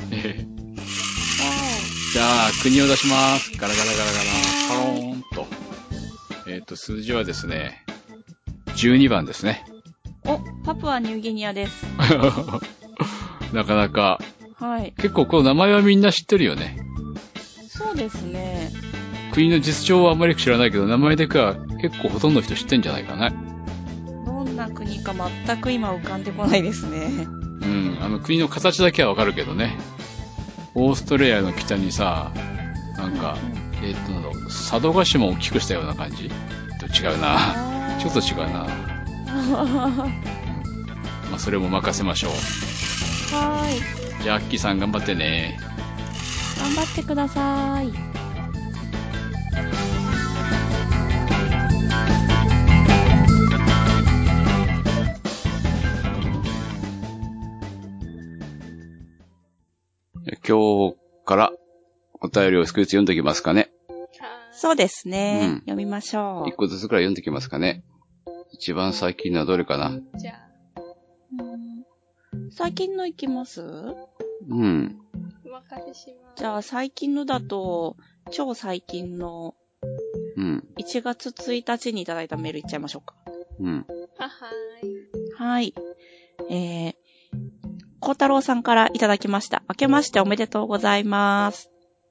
じゃあ、国を出します。ガラガラガラガラ。パローンと。数字はですね、12番ですね。 お、パプアニューギニアです。 なかなか。 はい。 結構この名前はみんな知ってるよね。 そうですね。 国の実情はあんまり知らないけど、名前だけは結構ほとんどの人知ってんじゃないかな。 どんな国か全く今浮かんでこないですね。 うん、国の形だけはわかるけどね。オーストラリアの北にさ、なんか、佐渡島を大きくしたような感じ？違うな。ちょっと違うな。まあ、それも任せましょう。 はーい。 じゃあ、アッキーさん頑張ってね。 頑張ってください。 今日からお便りを少し読んでおきますかね。 そうですね。読みましょう。 一個ずつくらい読んでおきますかね。一番最近のはどれかな？ じゃあ。 最近のいきます？ お任せします。 じゃあ最近のだと、超最近の、1月1日にいただいたメールいっちゃいましょうか。はい。孝太郎さんからいただきました。明けましておめでとうございます。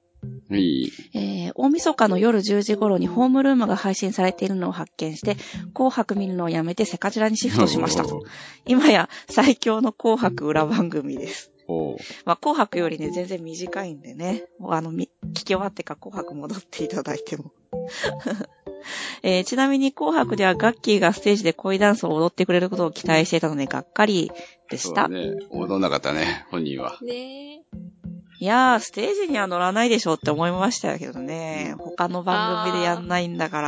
大晦日の夜10時頃にホームルームが配信されているのを発見して、紅白見るのをやめてセカチラにシフトしましたと。今や最強の紅白裏番組です。まあ、紅白よりね、全然短いんでね。聞き終わってから紅白戻っていただいても。ちなみに紅白ではガッキーがステージで恋ダンスを踊ってくれることを期待していたので、がっかりでした。 そうね。踊んなかったね、本人は。 ねえ。 いやー、ステージには乗らないでしょって思いましたけどね。他の番組でやんないんだから。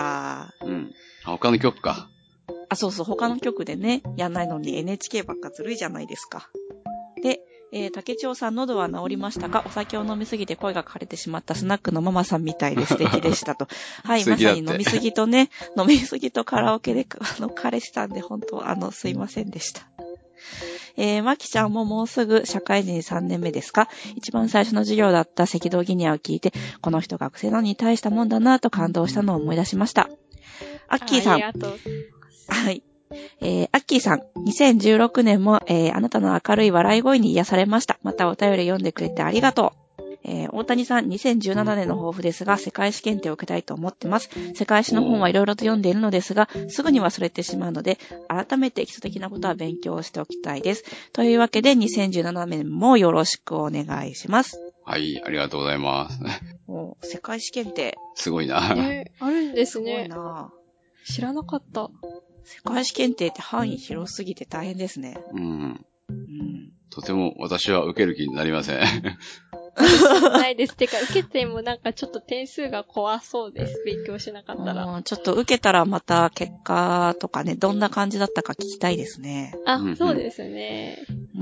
他の曲か。 そうそう、他の曲でね、やんないのに NHK ばっかずるいじゃないですか。で、竹千代さん、喉は治りましたか？お酒を飲みすぎて声が枯れてしまったスナックのママさんみたいで素敵でしたと。はい、まさに飲みすぎとね、飲みすぎとカラオケで枯れてたんで、本当すいませんでした。まきちゃんももうすぐ社会人3年目ですか？一番最初の授業だった赤道ギニアを聞いて、この人学生なのに大したもんだなと感動したのを思い出しました。アッキーさん。 ありがとう。 はい。アッキーさん、2016年も、あなたの明るい笑い声に癒されました。またお便り読んでくれてありがとう。 大谷さん、2017年の抱負ですが、世界史検定を受けたいと思ってます。世界史の本はいろいろと読んでいるのですが、すぐに忘れてしまうので、改めて基礎的なことは勉強しておきたいです。というわけで、2017年もよろしくお願いします。 はい、ありがとうございます。 世界史検定。 すごいな。 あるんですね。 すごいな。 知らなかった。 世界史検定って範囲広すぎて大変ですね。 とても私は受ける気になりません。 ないです。てか、受けてもなんかちょっと点数が怖そうです。勉強しなかったら。 ちょっと受けたらまた結果とかね、どんな感じだったか聞きたいですね。 そうですね。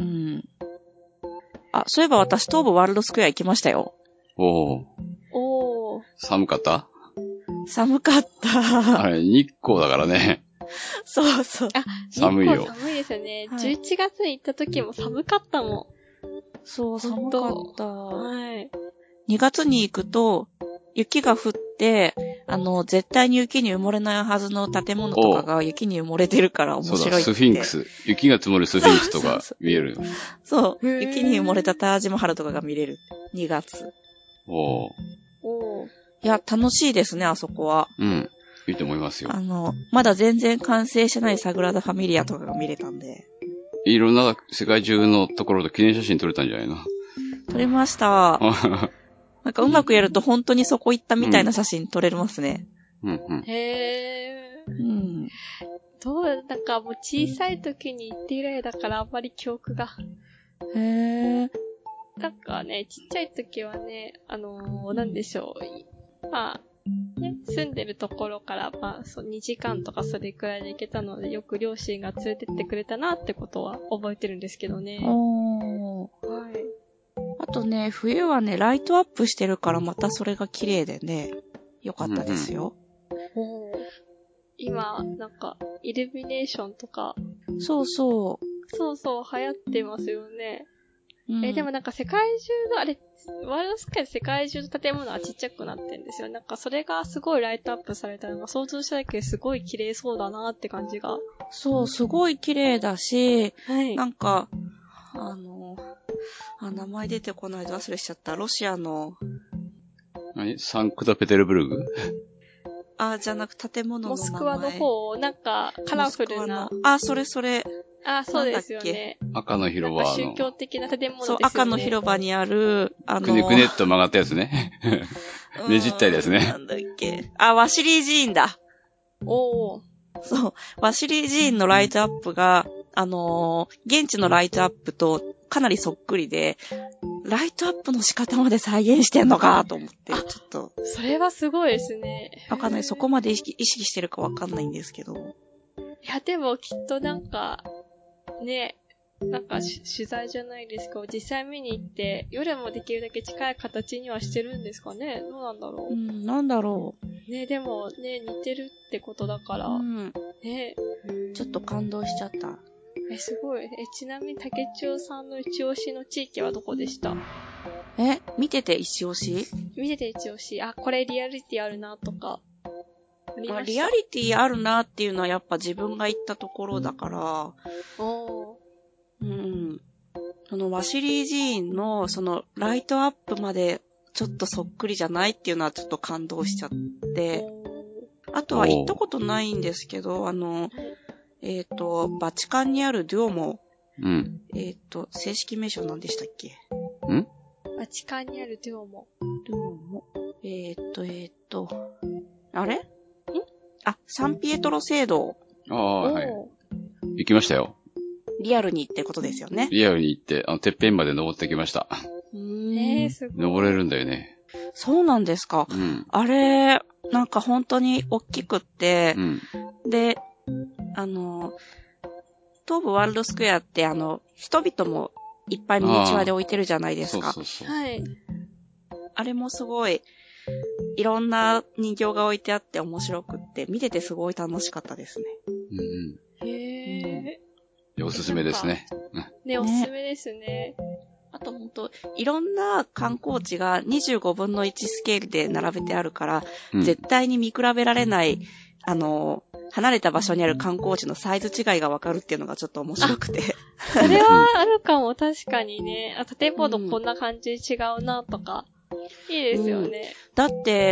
そういえば私東武ワールドスクエア行きましたよ。 おー。寒かった？ 寒かった。 あれ、日光だからね。 そうそう。 寒いよ。 寒いですよね。はい、11月に行った時も寒かったもん。 そう、寒かった。 はい。 2月に行くと、雪が降って、絶対に雪に埋もれないはずの建物とかが雪に埋もれてるから面白いって。 そうだ、スフィンクス。雪が積もるスフィンクスとか見える。 そう。雪に埋もれたタージマハルとかが見れる。2月。 おー。 いや、楽しいですね、あそこは。 いいと思いますよ。 まだ全然完成してないサグラダ・ファミリアとかが見れたんで。 いろんな世界中のところで記念写真撮れたんじゃないの？ 撮れました。なんかうまくやると本当にそこ行ったみたいな写真撮れますね。 へー。なんかもう小さい時に行って以来だからあんまり記憶が。 へー。 なんかね、ちっちゃい時はね、なんでしょう。まあ、ね、住んでるところから、2時間とかそれくらいで行けたので、よく両親が連れてってくれたなってことは覚えてるんですけどね。はい。 あとね、冬はね、ライトアップしてるからまたそれが綺麗でね、よかったですよ。 今、なんか、イルミネーションとか。 そうそう。 流行ってますよね。でもなんか世界中の、ワールドスクエア世界中の建物はちっちゃくなってんですよ。なんかそれがすごいライトアップされたのが想像しただけですごい綺麗そうだなって感じが。 そう、すごい綺麗だし、なんか、名前出てこないで忘れしちゃった。ロシアの。 サンクトペテルブルグ？ じゃなく建物の名前。 モスクワの方、なんかカラフルな。 それ。 そうですよね。 赤の広場の。 宗教的な建物ですよね。 そう、赤の広場にある、 くねっと曲がったやつね。ねじったいですね。 なんだっけ。ワシリー寺院だ。そう、ワシリー寺院のライトアップが、現地のライトアップとかなりそっくりで、ライトアップの仕方まで再現してんのかと思って、ちょっと。 それはすごいですね。 わかんない。そこまで意識してるかわかんないんですけど。 いや、でもきっとなんか、ね、なんか取材じゃないですけど、実際見に行って、夜もできるだけ近い形にはしてるんですかね？どうなんだろう？ なんだろう。ね、でもね、似てるってことだから。ね。 ちょっと感動しちゃった。 すごい。ちなみに竹千代さんの一押しの地域はどこでした？ 見てて一押し？ 見てて一押し。これリアリティあるなとか。 リアリティあるなっていうのはやっぱ自分が行ったところだから、そのワシリー寺院のそのライトアップまでちょっとそっくりじゃないっていうのはちょっと感動しちゃって、あとは行ったことないんですけど、バチカンにあるデュオモ。正式名称何でしたっけ？ バチカンにあるデュオモ。 あれ？サンピエトロ聖堂。 はい。行きましたよ。 リアルにってことですよね。 リアルに行って、てっぺんまで登ってきました。 すごい。 登れるんだよね。 そうなんですか。あれ、なんか本当に大きくって、で、東武ワールドスクエアって、人々もいっぱいミニチュアで置いてるじゃないですか。 はい。 あれもすごい、いろんな人形が置いてあって面白くって、見ててすごい楽しかったですね。 おすすめですね。 ね、おすすめですね。 あとほんと、いろんな観光地が25分の1スケールで並べてあるから、絶対に見比べられない、離れた場所にある観光地のサイズ違いがわかるっていうのがちょっと面白くて。 それはあるかも、確かにね。建物こんな感じ違うなとか。 いいですよね。 だって、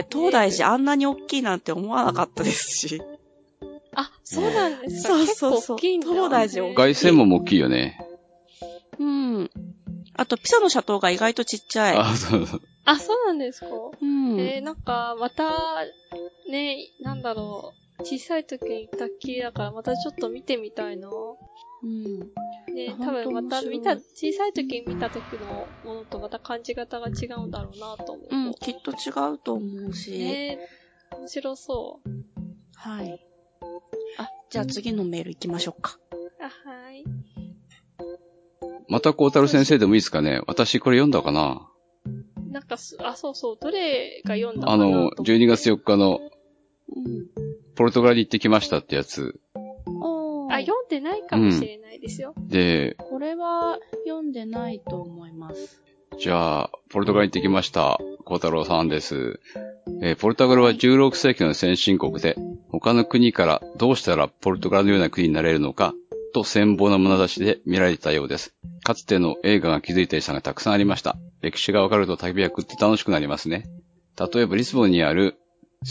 東大寺あんなに大きいなんて思わなかったですし。 あ、そうなんですか。 そう結構大きいんだ。 東大寺大きい。 凱旋門も大きいよね。 うん。あと、ピサの斜塔が意外とちっちゃい。 あ、そうそう。 あ、そうなんですか。 うん。 なんか、また、ね、なんだろう。小さい時に行ったっきりだから、またちょっと見てみたいな。 うん。 ね、多分また小さい時に見た時のものとまた感じ方が違うんだろうなと思う。 うん、きっと違うと思うし。 面白そう。 はい。あ、じゃあ次のメール行きましょうか。 はい。 また孝太郎先生でもいいですかね。私これ読んだかな。 なんかそうそう、どれが読んだかなと思って。 12月4日の、ポルトガルに行ってきましたってやつ。 読んでないかもしれないですよ。 で、これは読んでないと思います。 じゃあ、ポルトガルに行ってきました。孝太郎さんです。ポルトガルは16世紀の先進国で、他の国からどうしたらポルトガルのような国になれるのか、と羨望の眼差しで見られてたようです。かつての映画が築いた遺産がたくさんありました。歴史がわかると旅は食って楽しくなりますね。例えばリスボンにある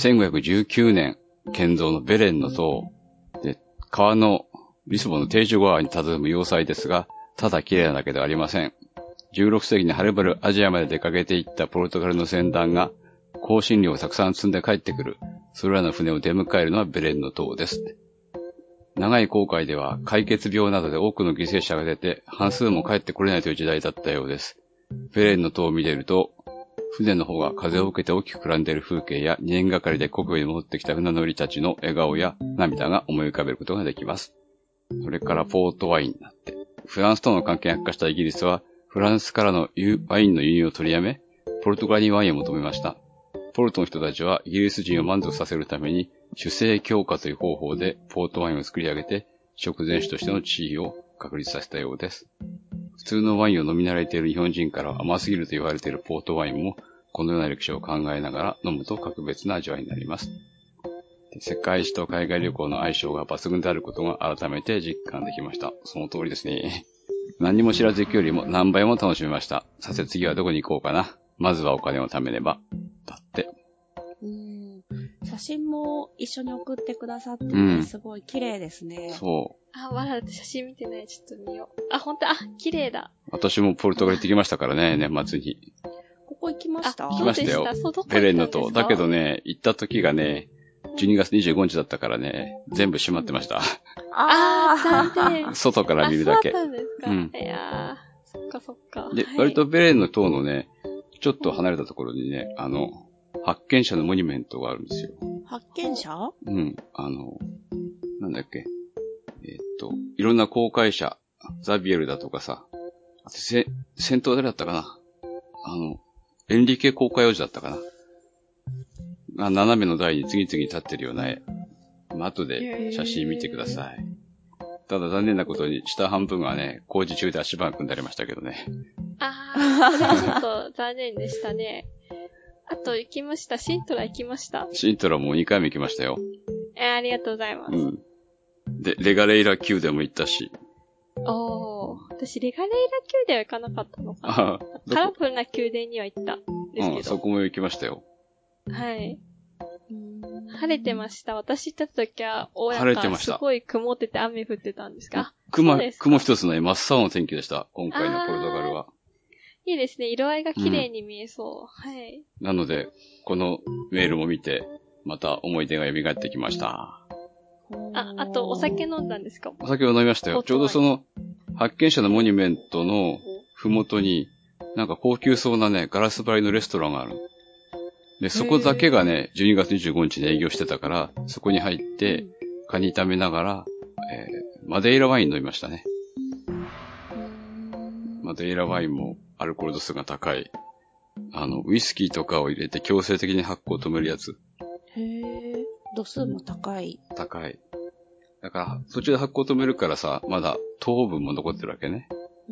1519年建造のベレンの塔で、川のリスボンのテージュ川に佇む要塞ですが、ただ綺麗なだけではありません。16世紀にはるばるアジアまで出かけていったポルトガルの船団が香辛料をたくさん積んで帰ってくる。それらの船を出迎えるのはベレンの塔です。長い航海では解決病などで多くの犠牲者が出て半数も帰ってこれないという時代だったようです。ベレンの塔を見ていると、船の方が風を受けて大きく膨らんでいる風景や2年がかりで国土に戻ってきた船乗りたちの笑顔や涙が思い浮かべることができます。それからポートワインになって、フランスとの関係が悪化したイギリスはフランスからのワインの輸入を取りやめ、ポルトガルにワインを求めました。ポルトの人たちはイギリス人を満足させるために、酒精強化という方法でポートワインを作り上げて、食前酒としての地位を確立させたようです。普通のワインを飲み慣れている日本人から甘すぎると言われているポートワインも、このような歴史を考えながら飲むと格別な味わいになります。世界史と海外旅行の相性が抜群であることが改めて実感できました。その通りですね。何にも知らず行くよりも何倍も楽しめました。さて次はどこに行こうかな。まずはお金を貯めねば。だって。 写真も一緒に送ってくださってて、すごい綺麗ですね。 そう。 まだ写真見てない。ちょっと見よう。ほんと、綺麗だ。 私もポルトガル行ってきましたからね、年末に。 ここ行きました？ 行きましたよ。ベレンの塔。だけどね、行った時がね、12月25日だったからね、全部閉まってました。 残念。 外から見るだけ。 そうだったんですか。いやー、そっかそっか。 で、割とベレンの塔のね、ちょっと離れたところにね、発見者のモニュメントがあるんですよ。 発見者？ うん。なんだっけ。いろんな航海者、ザビエルだとかさ、先頭誰だったかな？エンリケ航海王子だったかな？斜めの台に次々に立ってるような絵。後で写真見てください。ただ残念なことに、下半分がね、工事中で足場が組んでありましたけどね。 それはちょっと残念でしたね。あと行きました。シントラ行きました。 シントラも2回目行きましたよ。 ありがとうございます。 で、レガレイラ宮殿も行ったし。 私レガレイラ宮殿は行かなかったのかな。カラフルな宮殿には行ったんですけど。 そこも行きましたよ。 はい。晴れてました。私行った時は、晴れてました。すごい曇ってて雨降ってたんですか？ 雲一つない真っ青な天気でした。今回のポルトガルは。 いいですね。色合いが綺麗に見えそう。はい。 なので、このメールも見て、また思い出が蘇ってきました。 あとお酒飲んだんですか？ お酒を飲みましたよ。ちょうどその、発見者のモニュメントのふもとに、なんか高級そうなね、ガラス張りのレストランがある。で、そこだけがね、12月25日に営業してたから、そこに入って、カニ炒めながら、マデイラワイン飲みましたね。マデイラワインもアルコール度数が高い。ウイスキーとかを入れて強制的に発酵を止めるやつ。 度数も高い。 高い。だから、途中で発酵を止めるからさ、まだ糖分も残ってるわけね。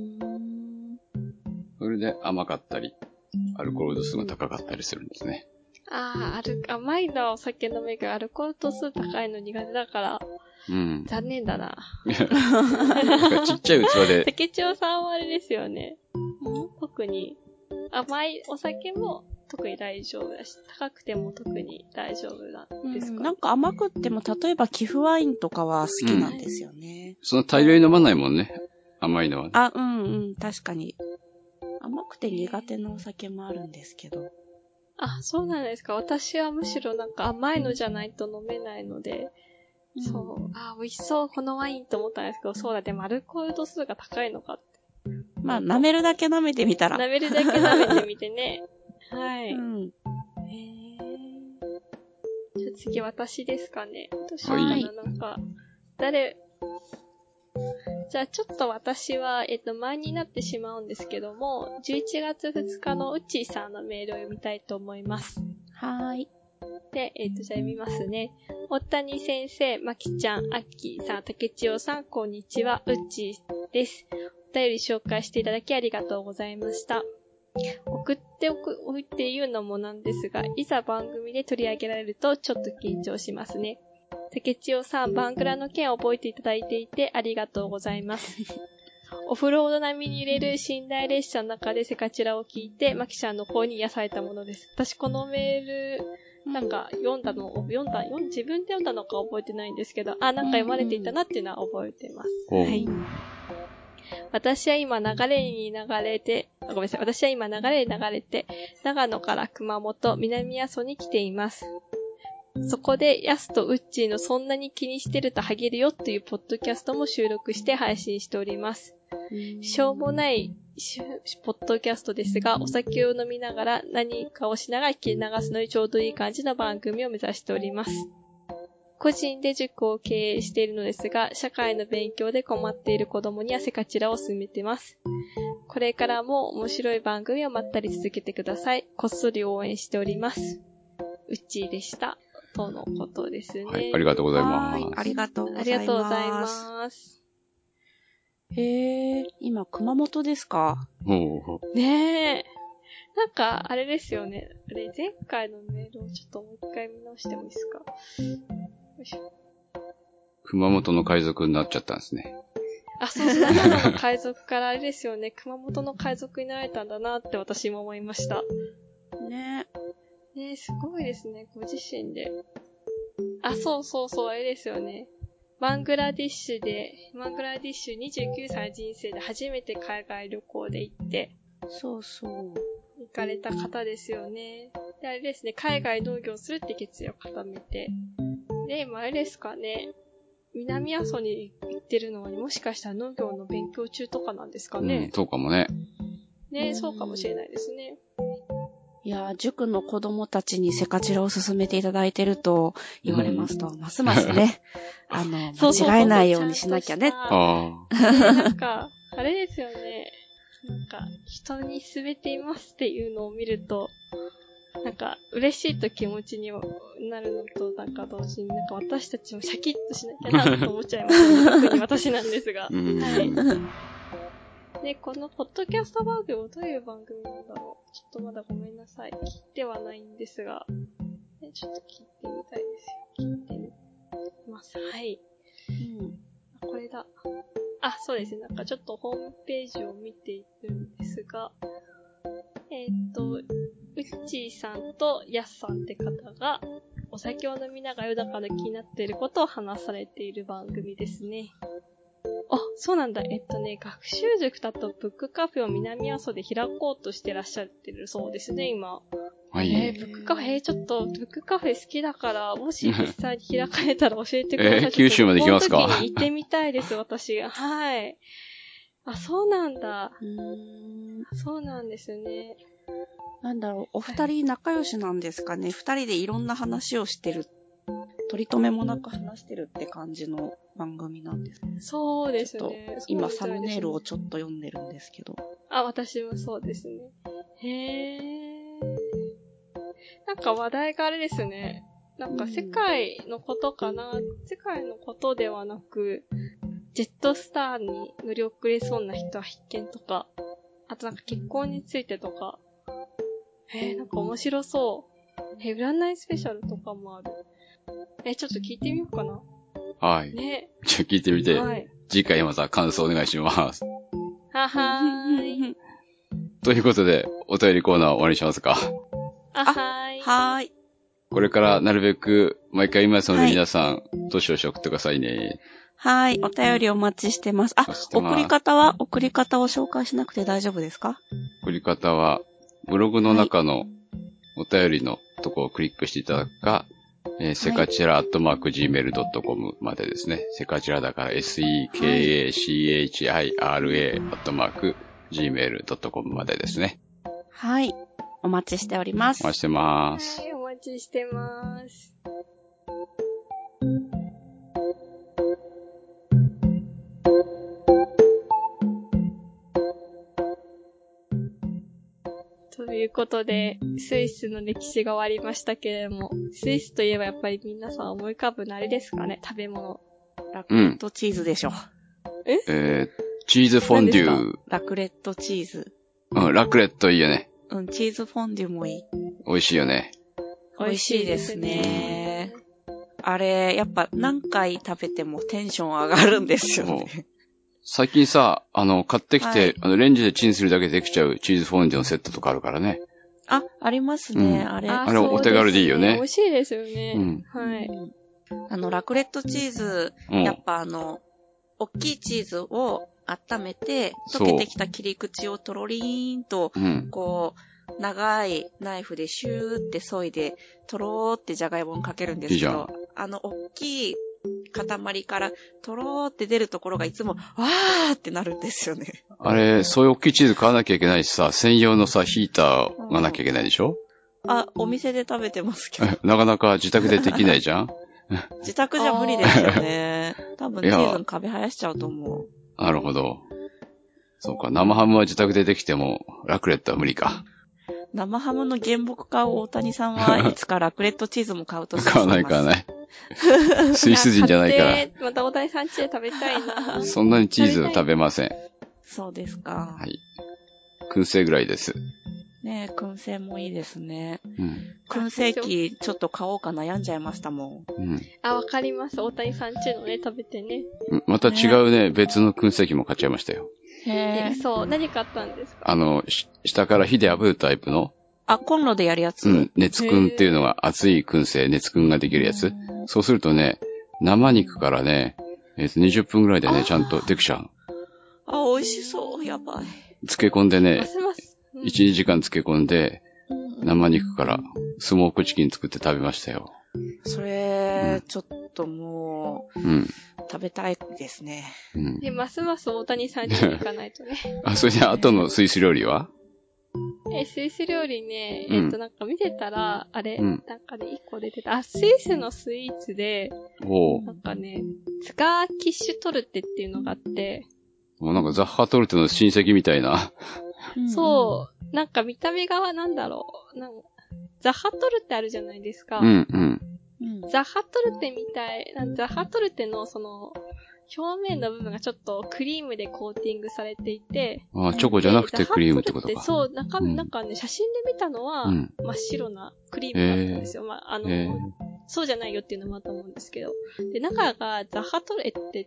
それで甘かったり、アルコール度数が高かったりするんですね。 甘いのお酒飲めがアルコール度数高いの苦手だから、残念だな。 ちっちゃい器で。 竹千代さんはあれですよね。特に甘いお酒も特に大丈夫だし、高くても特に大丈夫なんですか？ なんか甘くっても、例えば寄付ワインとかは好きなんですよね。 その大量に飲まないもんね。甘いのはね。 あ、確かに。甘くて苦手なお酒もあるんですけど。 あ、そうなんですか。私はむしろなんか甘いのじゃないと飲めないので、そう。美味しそう、このワインと思ったんですけど、そうだ、でもアルコール度数が高いのかって。 まあ、舐めるだけ舐めてみたら。 舐めるだけ舐めてみてね。はい。じゃあ次私ですかね。どうしようかな、なんか、じゃあちょっと私は、前になってしまうんですけども、11月2日のうっちーさんのメールを読みたいと思います。 はい。 で、じゃあ読みますね。大谷先生、まきちゃん、あっきーさん、たけちよさん、こんにちは、うっちーです。お便り紹介していただきありがとうございました。送っておいて言うのもなんですが、いざ番組で取り上げられるとちょっと緊張しますね。竹千代さん、バングラの件を覚えていただいていてありがとうございます。オフロード並みに揺れる寝台列車の中でセカチラを聞いて、マキちゃんの声に癒されたものです。私このメール、なんか自分で読んだのか覚えてないんですけど、なんか読まれていたなっていうのは覚えてます。はい。私は今流れに流れて、長野から熊本、南阿蘇に来ています。そこで、ヤスとウッチーのそんなに気にしてるとハゲるよっていうポッドキャストも収録して配信しております。しょうもないポッドキャストですが、お酒を飲みながら何かをしながら聞き流すのにちょうどいい感じの番組を目指しております。個人で塾を経営しているのですが、社会の勉強で困っている子供にはセカチラを勧めてます。これからも面白い番組をまったり続けてください。こっそり応援しております。うっちーでした。とのことですね。 はい、ありがとうございます。 ありがとうございます。 ありがとうございます。 今、熊本ですか？ ねえ。なんか、あれですよね。前回のメールをちょっともう一回見直してもいいですか？よいしょ。 熊本の海賊になっちゃったんですね。 そう、長野の海賊からあれですよね。熊本の海賊になられたんだなって私も思いました。 ねえ、すごいですね。ご自身で。そう、あれですよね。バングラディッシュ29歳の人生で初めて海外旅行で行って。 そう。 行かれた方ですよね。で、あれですね、海外農業するって決意を固めて。で、今あれですかね、南阿蘇に行ってるのはもしかしたら農業の勉強中とかなんですかね。 そうかもね。 ね、そうかもしれないですね。 いや、塾の子供たちにセカチラを勧めていただいてると言われますと、ますますね、間違えないようにしなきゃね。 なんか、あれですよね。なんか、人に勧めていますっていうのを見ると、なんか、嬉しいと気持ちになるのと、なんか同時になんか私たちもシャキッとしなきゃなと思っちゃいますね。特に私なんですが。はい。で、このポッドキャスト番組はどういう番組なんだろう。ちょっとまだごめんなさい。聞いてはないんですが、ね、ちょっと聞いてみたいですよ。聞いてみます。はい。これだ。そうですね。なんかちょっとホームページを見ているんですが、うっちーさんとやすさんって方が、お酒を飲みながら夜中の気になっていることを話されている番組ですね。そうなんだ。学習塾だとブックカフェを南阿蘇で開こうとしてらっしゃってるそうですね、今。 はい。 ブックカフェ、ちょっと、ブックカフェ好きだから、もし実際に開かれたら教えてください。 九州まで行きますか？ この時に行ってみたいです、私。はい。そうなんだ。そうなんですね。 なんだろう、お二人仲良しなんですかね。二人でいろんな話をしてる。取り留めもなく話してるって感じの番組なんです。 そうですね。 今サムネイルをちょっと読んでるんですけど。 私もそうですね。なんか話題があれですね。なんか世界のことかな。世界のことではなく、ジェットスターに乗り遅れそうな人は必見とか、あとなんか結婚についてとか。なんか面白そう。占いスペシャルとかもある。ちょっと聞いてみようかな。 はい。 ね。 じゃあ聞いてみて、はい、次回また感想お願いします。 はーい。 ということで、お便りコーナー終わりにしますか。 はーい。 はーい。 これからなるべく毎回言いますので、皆さん、どしどし送ってくださいね。 はい。お便りお待ちしてます。送り方を紹介しなくて大丈夫ですか？ 送り方は、ブログの中のお便りのとこをクリックしていただくか、セカチラ@gmail.com までですね。セカチラだから sekachira@gmail.com までですね。 はい。お待ちしております。 お待ちしてます。 はい、お待ちしてます。ということで、スイスの歴史が終わりましたけれども、スイスといえばやっぱり皆さん思い浮かぶのあれですかね、食べ物。 ラクレットチーズでしょ。 チーズフォンデュ。 ラクレットチーズ。 ラクレットいいよね。 チーズフォンデュもいい。 美味しいよね。 美味しいですね。あれ、やっぱ何回食べてもテンション上がるんですよね。 最近さ、買ってきて、レンジでチンするだけでできちゃうチーズフォンデュのセットとかあるからね。 ありますね、あれお手軽でいいよね。 美味しいですよね。はい。 ラクレットチーズ、やっぱ大きいチーズを温めて、溶けてきた切り口をトロリーンと、こう、長いナイフでシューって削いで、トローってじゃがいもにかけるんですけど、大きい塊からトローって出るところがいつも、わーってなるんですよね。 あれ、そういう大きいチーズ買わなきゃいけないしさ、専用のさ、ヒーターがなきゃいけないでしょ？ お店で食べてますけど。 なかなか自宅でできないじゃん？ 自宅じゃ無理ですよね。多分チーズの壁生やしちゃうと思う。 なるほど。そうか、生ハムは自宅でできても、ラクレットは無理か。 生ハムの原木買う大谷さんはいつかラクレットチーズも買うと買わない。スイス人じゃないから。 また大谷さん家で食べたいな。 そんなにチーズ食べません。 そうですか。 はい。燻製ぐらいです。 ねえ、燻製もいいですね。燻製機ちょっと買おうか悩んじゃいましたもん。 わかります。大谷さん家のね、食べてね。 また違うね、別の燻製機も買っちゃいましたよ。 そう、何買ったんですか？ 下から火で炙るタイプの。 コンロでやるやつ？ 熱燻っていうのが熱い燻製、熱燻ができるやつ。そうするとね、生肉からね、20分ぐらいでね、ちゃんとできちゃう。 美味しそう、やばい。 漬け込んでね、 ますます。 1、2時間漬け込んで、生肉からスモークチキン作って食べましたよ。 それ、ちょっともう、食べたいですね。 で、ますます大谷さん家に行かないとね。 それで後のスイス料理は？ スイス料理ね、なんか見てたら、あれ、なんかね、1個出てた。スイスのスイーツで、なんかね、ツガーキッシュトルテっていうのがあって、 もうなんかザッハトルテの親戚みたいな。 そう、なんか見た目がなんだろう。ザッハトルテあるじゃないですか。ザッハトルテみたい、ザッハトルテのその、表面の部分がちょっとクリームでコーティングされていて。 チョコじゃなくてクリームってことか。 そう、なんかね、写真で見たのは、真っ白なクリームだったんですよ。そうじゃないよっていうのもあったと思うんですけど。で、中がザッハトルテって、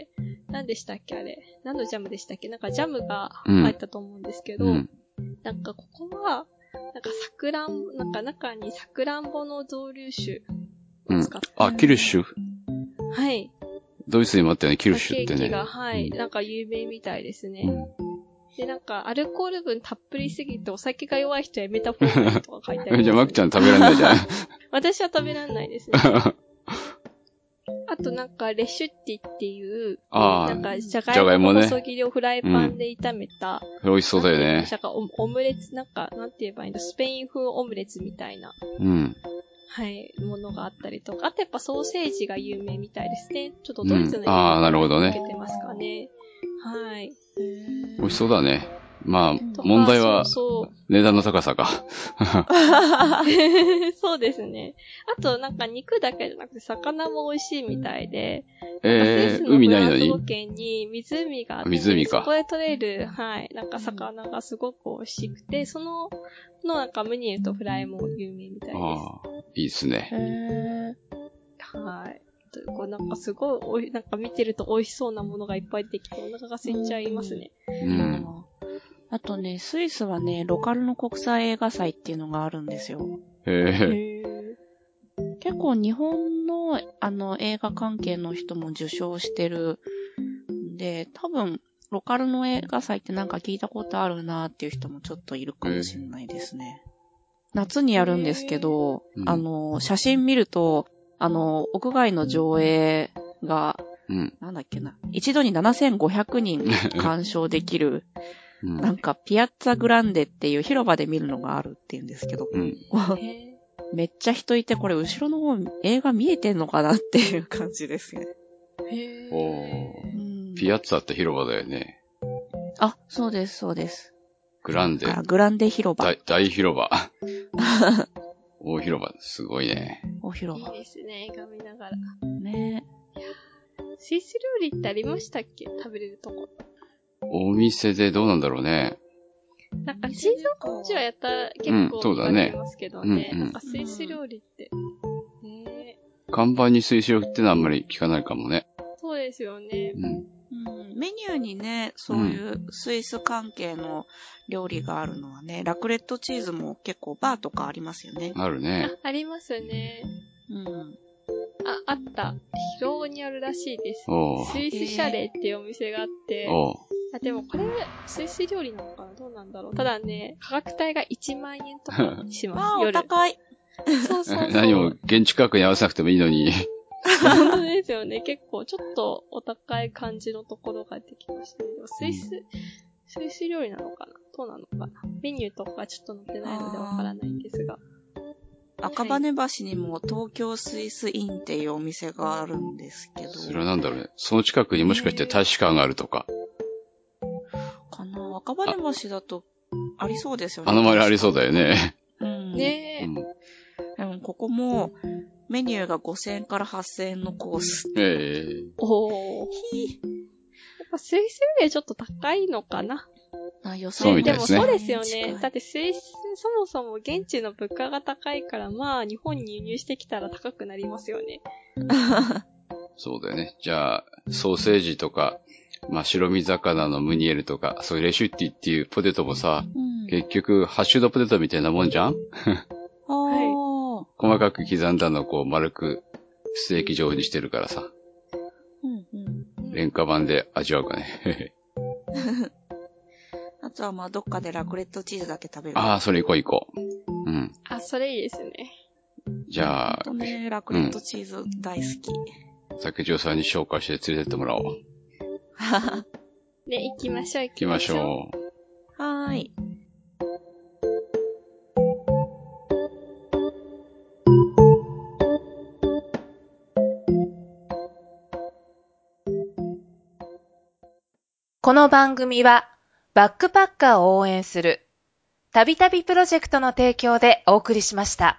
何でしたっけあれ。何のジャムでしたっけ？なんかジャムが入ったと思うんですけど、なんかここは、なんか中にサクランボの蒸留酒を使って。 キルシュ。 はい。 ドイツにもあったよね、キルシュってね。 ケーキが、はい、なんか有名みたいですね。で、なんか、アルコール分たっぷりすぎてお酒が弱い人はやめた方がいいとか書いてある、 じゃあ、マキちゃん食べられないじゃん。 私は食べられないですね。あとなんか、レシュッティっていう、なんか、じゃがいもの細切りをフライパンで炒めた。 美味しそうだよね。 なんかオムレツ、なんか、なんて言えばいいんだ、スペイン風オムレツみたいな。はい、ものがあったりとか。あとやっぱソーセージが有名みたいですね。ちょっとドイツのなるほどね。 受けてますかね。はい。 美味しそうだね。まあ、問題は、値段の高さか。 そうですね。あと、なんか肉だけじゃなくて、魚も美味しいみたいで。 海ないのに？ フランス語圏に湖があって、 湖か。 そこで取れる、はい、なんか魚がすごく美味しくて、なんかムニエルとフライも有名みたいです。 いいですね。 はい。なんかすごい、なんか見てると美味しそうなものがいっぱい出てきて、お腹が空いちゃいますね。 あとね、スイスはね、ロカルの国際映画祭っていうのがあるんですよ。 へえ。 結構日本の映画関係の人も受賞してるんで、多分ロカルの映画祭ってなんか聞いたことあるなっていう人もちょっといるかもしれないですね。夏にやるんですけど、写真見ると、屋外の上映が、なんだっけな、一度に7500人鑑賞できる、なんかピアッツァグランデっていう広場で見るのがあるっていうんですけど、めっちゃ人いて、これ後ろの方映画見えてんのかなっていう感じですね。 ピアッツァって広場だよね。 あ、そうです、そうです。 グランデ。 グランデ広場。 大広場。大広場、すごいね。 大広場。 いいですね、映画見ながら。 ねえ。スイス料理ってありましたっけ？食べれるとこ。 お店でどうなんだろうね。 なんかチーズコンチはやったら結構見かけますけどね。なんかスイス料理って。 看板にスイス料理ってのはあんまり聞かないかもね。 そうですよね。 メニューにね、そういうスイス関係の料理があるのはね、ラクレットチーズも結構バーとかありますよね。 あるね。 ありますね。あった。広尾にあるらしいです。スイスシャレっていうお店があって。でもこれ、スイス料理なのかな？どうなんだろう。ただね、価格帯が1万円とかします。 お高い。 そうそう。 何も現地価格に合わせなくてもいいのに。 本当ですよね。結構ちょっとお高い感じのところが出てきましたね。スイス料理なのかな？どうなのかな？メニューとかちょっと載ってないのでわからないんですが。 赤羽橋にも東京スイスインっていうお店があるんですけど。 それはなんだろうね。その近くにもしかして大使館があるとか。 かな？赤羽橋だとありそうですよね。 周りありそうだよね。 ねえ。 でもここもメニューが5000円から8000円のコース。 おー。やっぱスイスよりはちょっと高いのかな。 そうみたいですね。 でもそうですよね。だってスイス、そもそも現地の物価が高いから、まあ日本に輸入してきたら高くなりますよね。 そうだよね。じゃあ、ソーセージとか、まあ白身魚のムニエルとか、そういうレシュッティっていうポテトもさ、結局ハッシュドポテトみたいなもんじゃん？細かく刻んだのをこう丸くステーキ状にしてるからさ。廉価版で味わうかね。 あとはまあどっかでラクレットチーズだけ食べる。 ああ、それ行こう。それいいですね。 じゃあ。 ラクレットチーズ大好き。 竹千代さんに紹介して連れてってもらおう。 ね、行きましょう。 行きましょう。はーい。 この番組はバックパッカーを応援するたびたびプロジェクトの提供でお送りしました。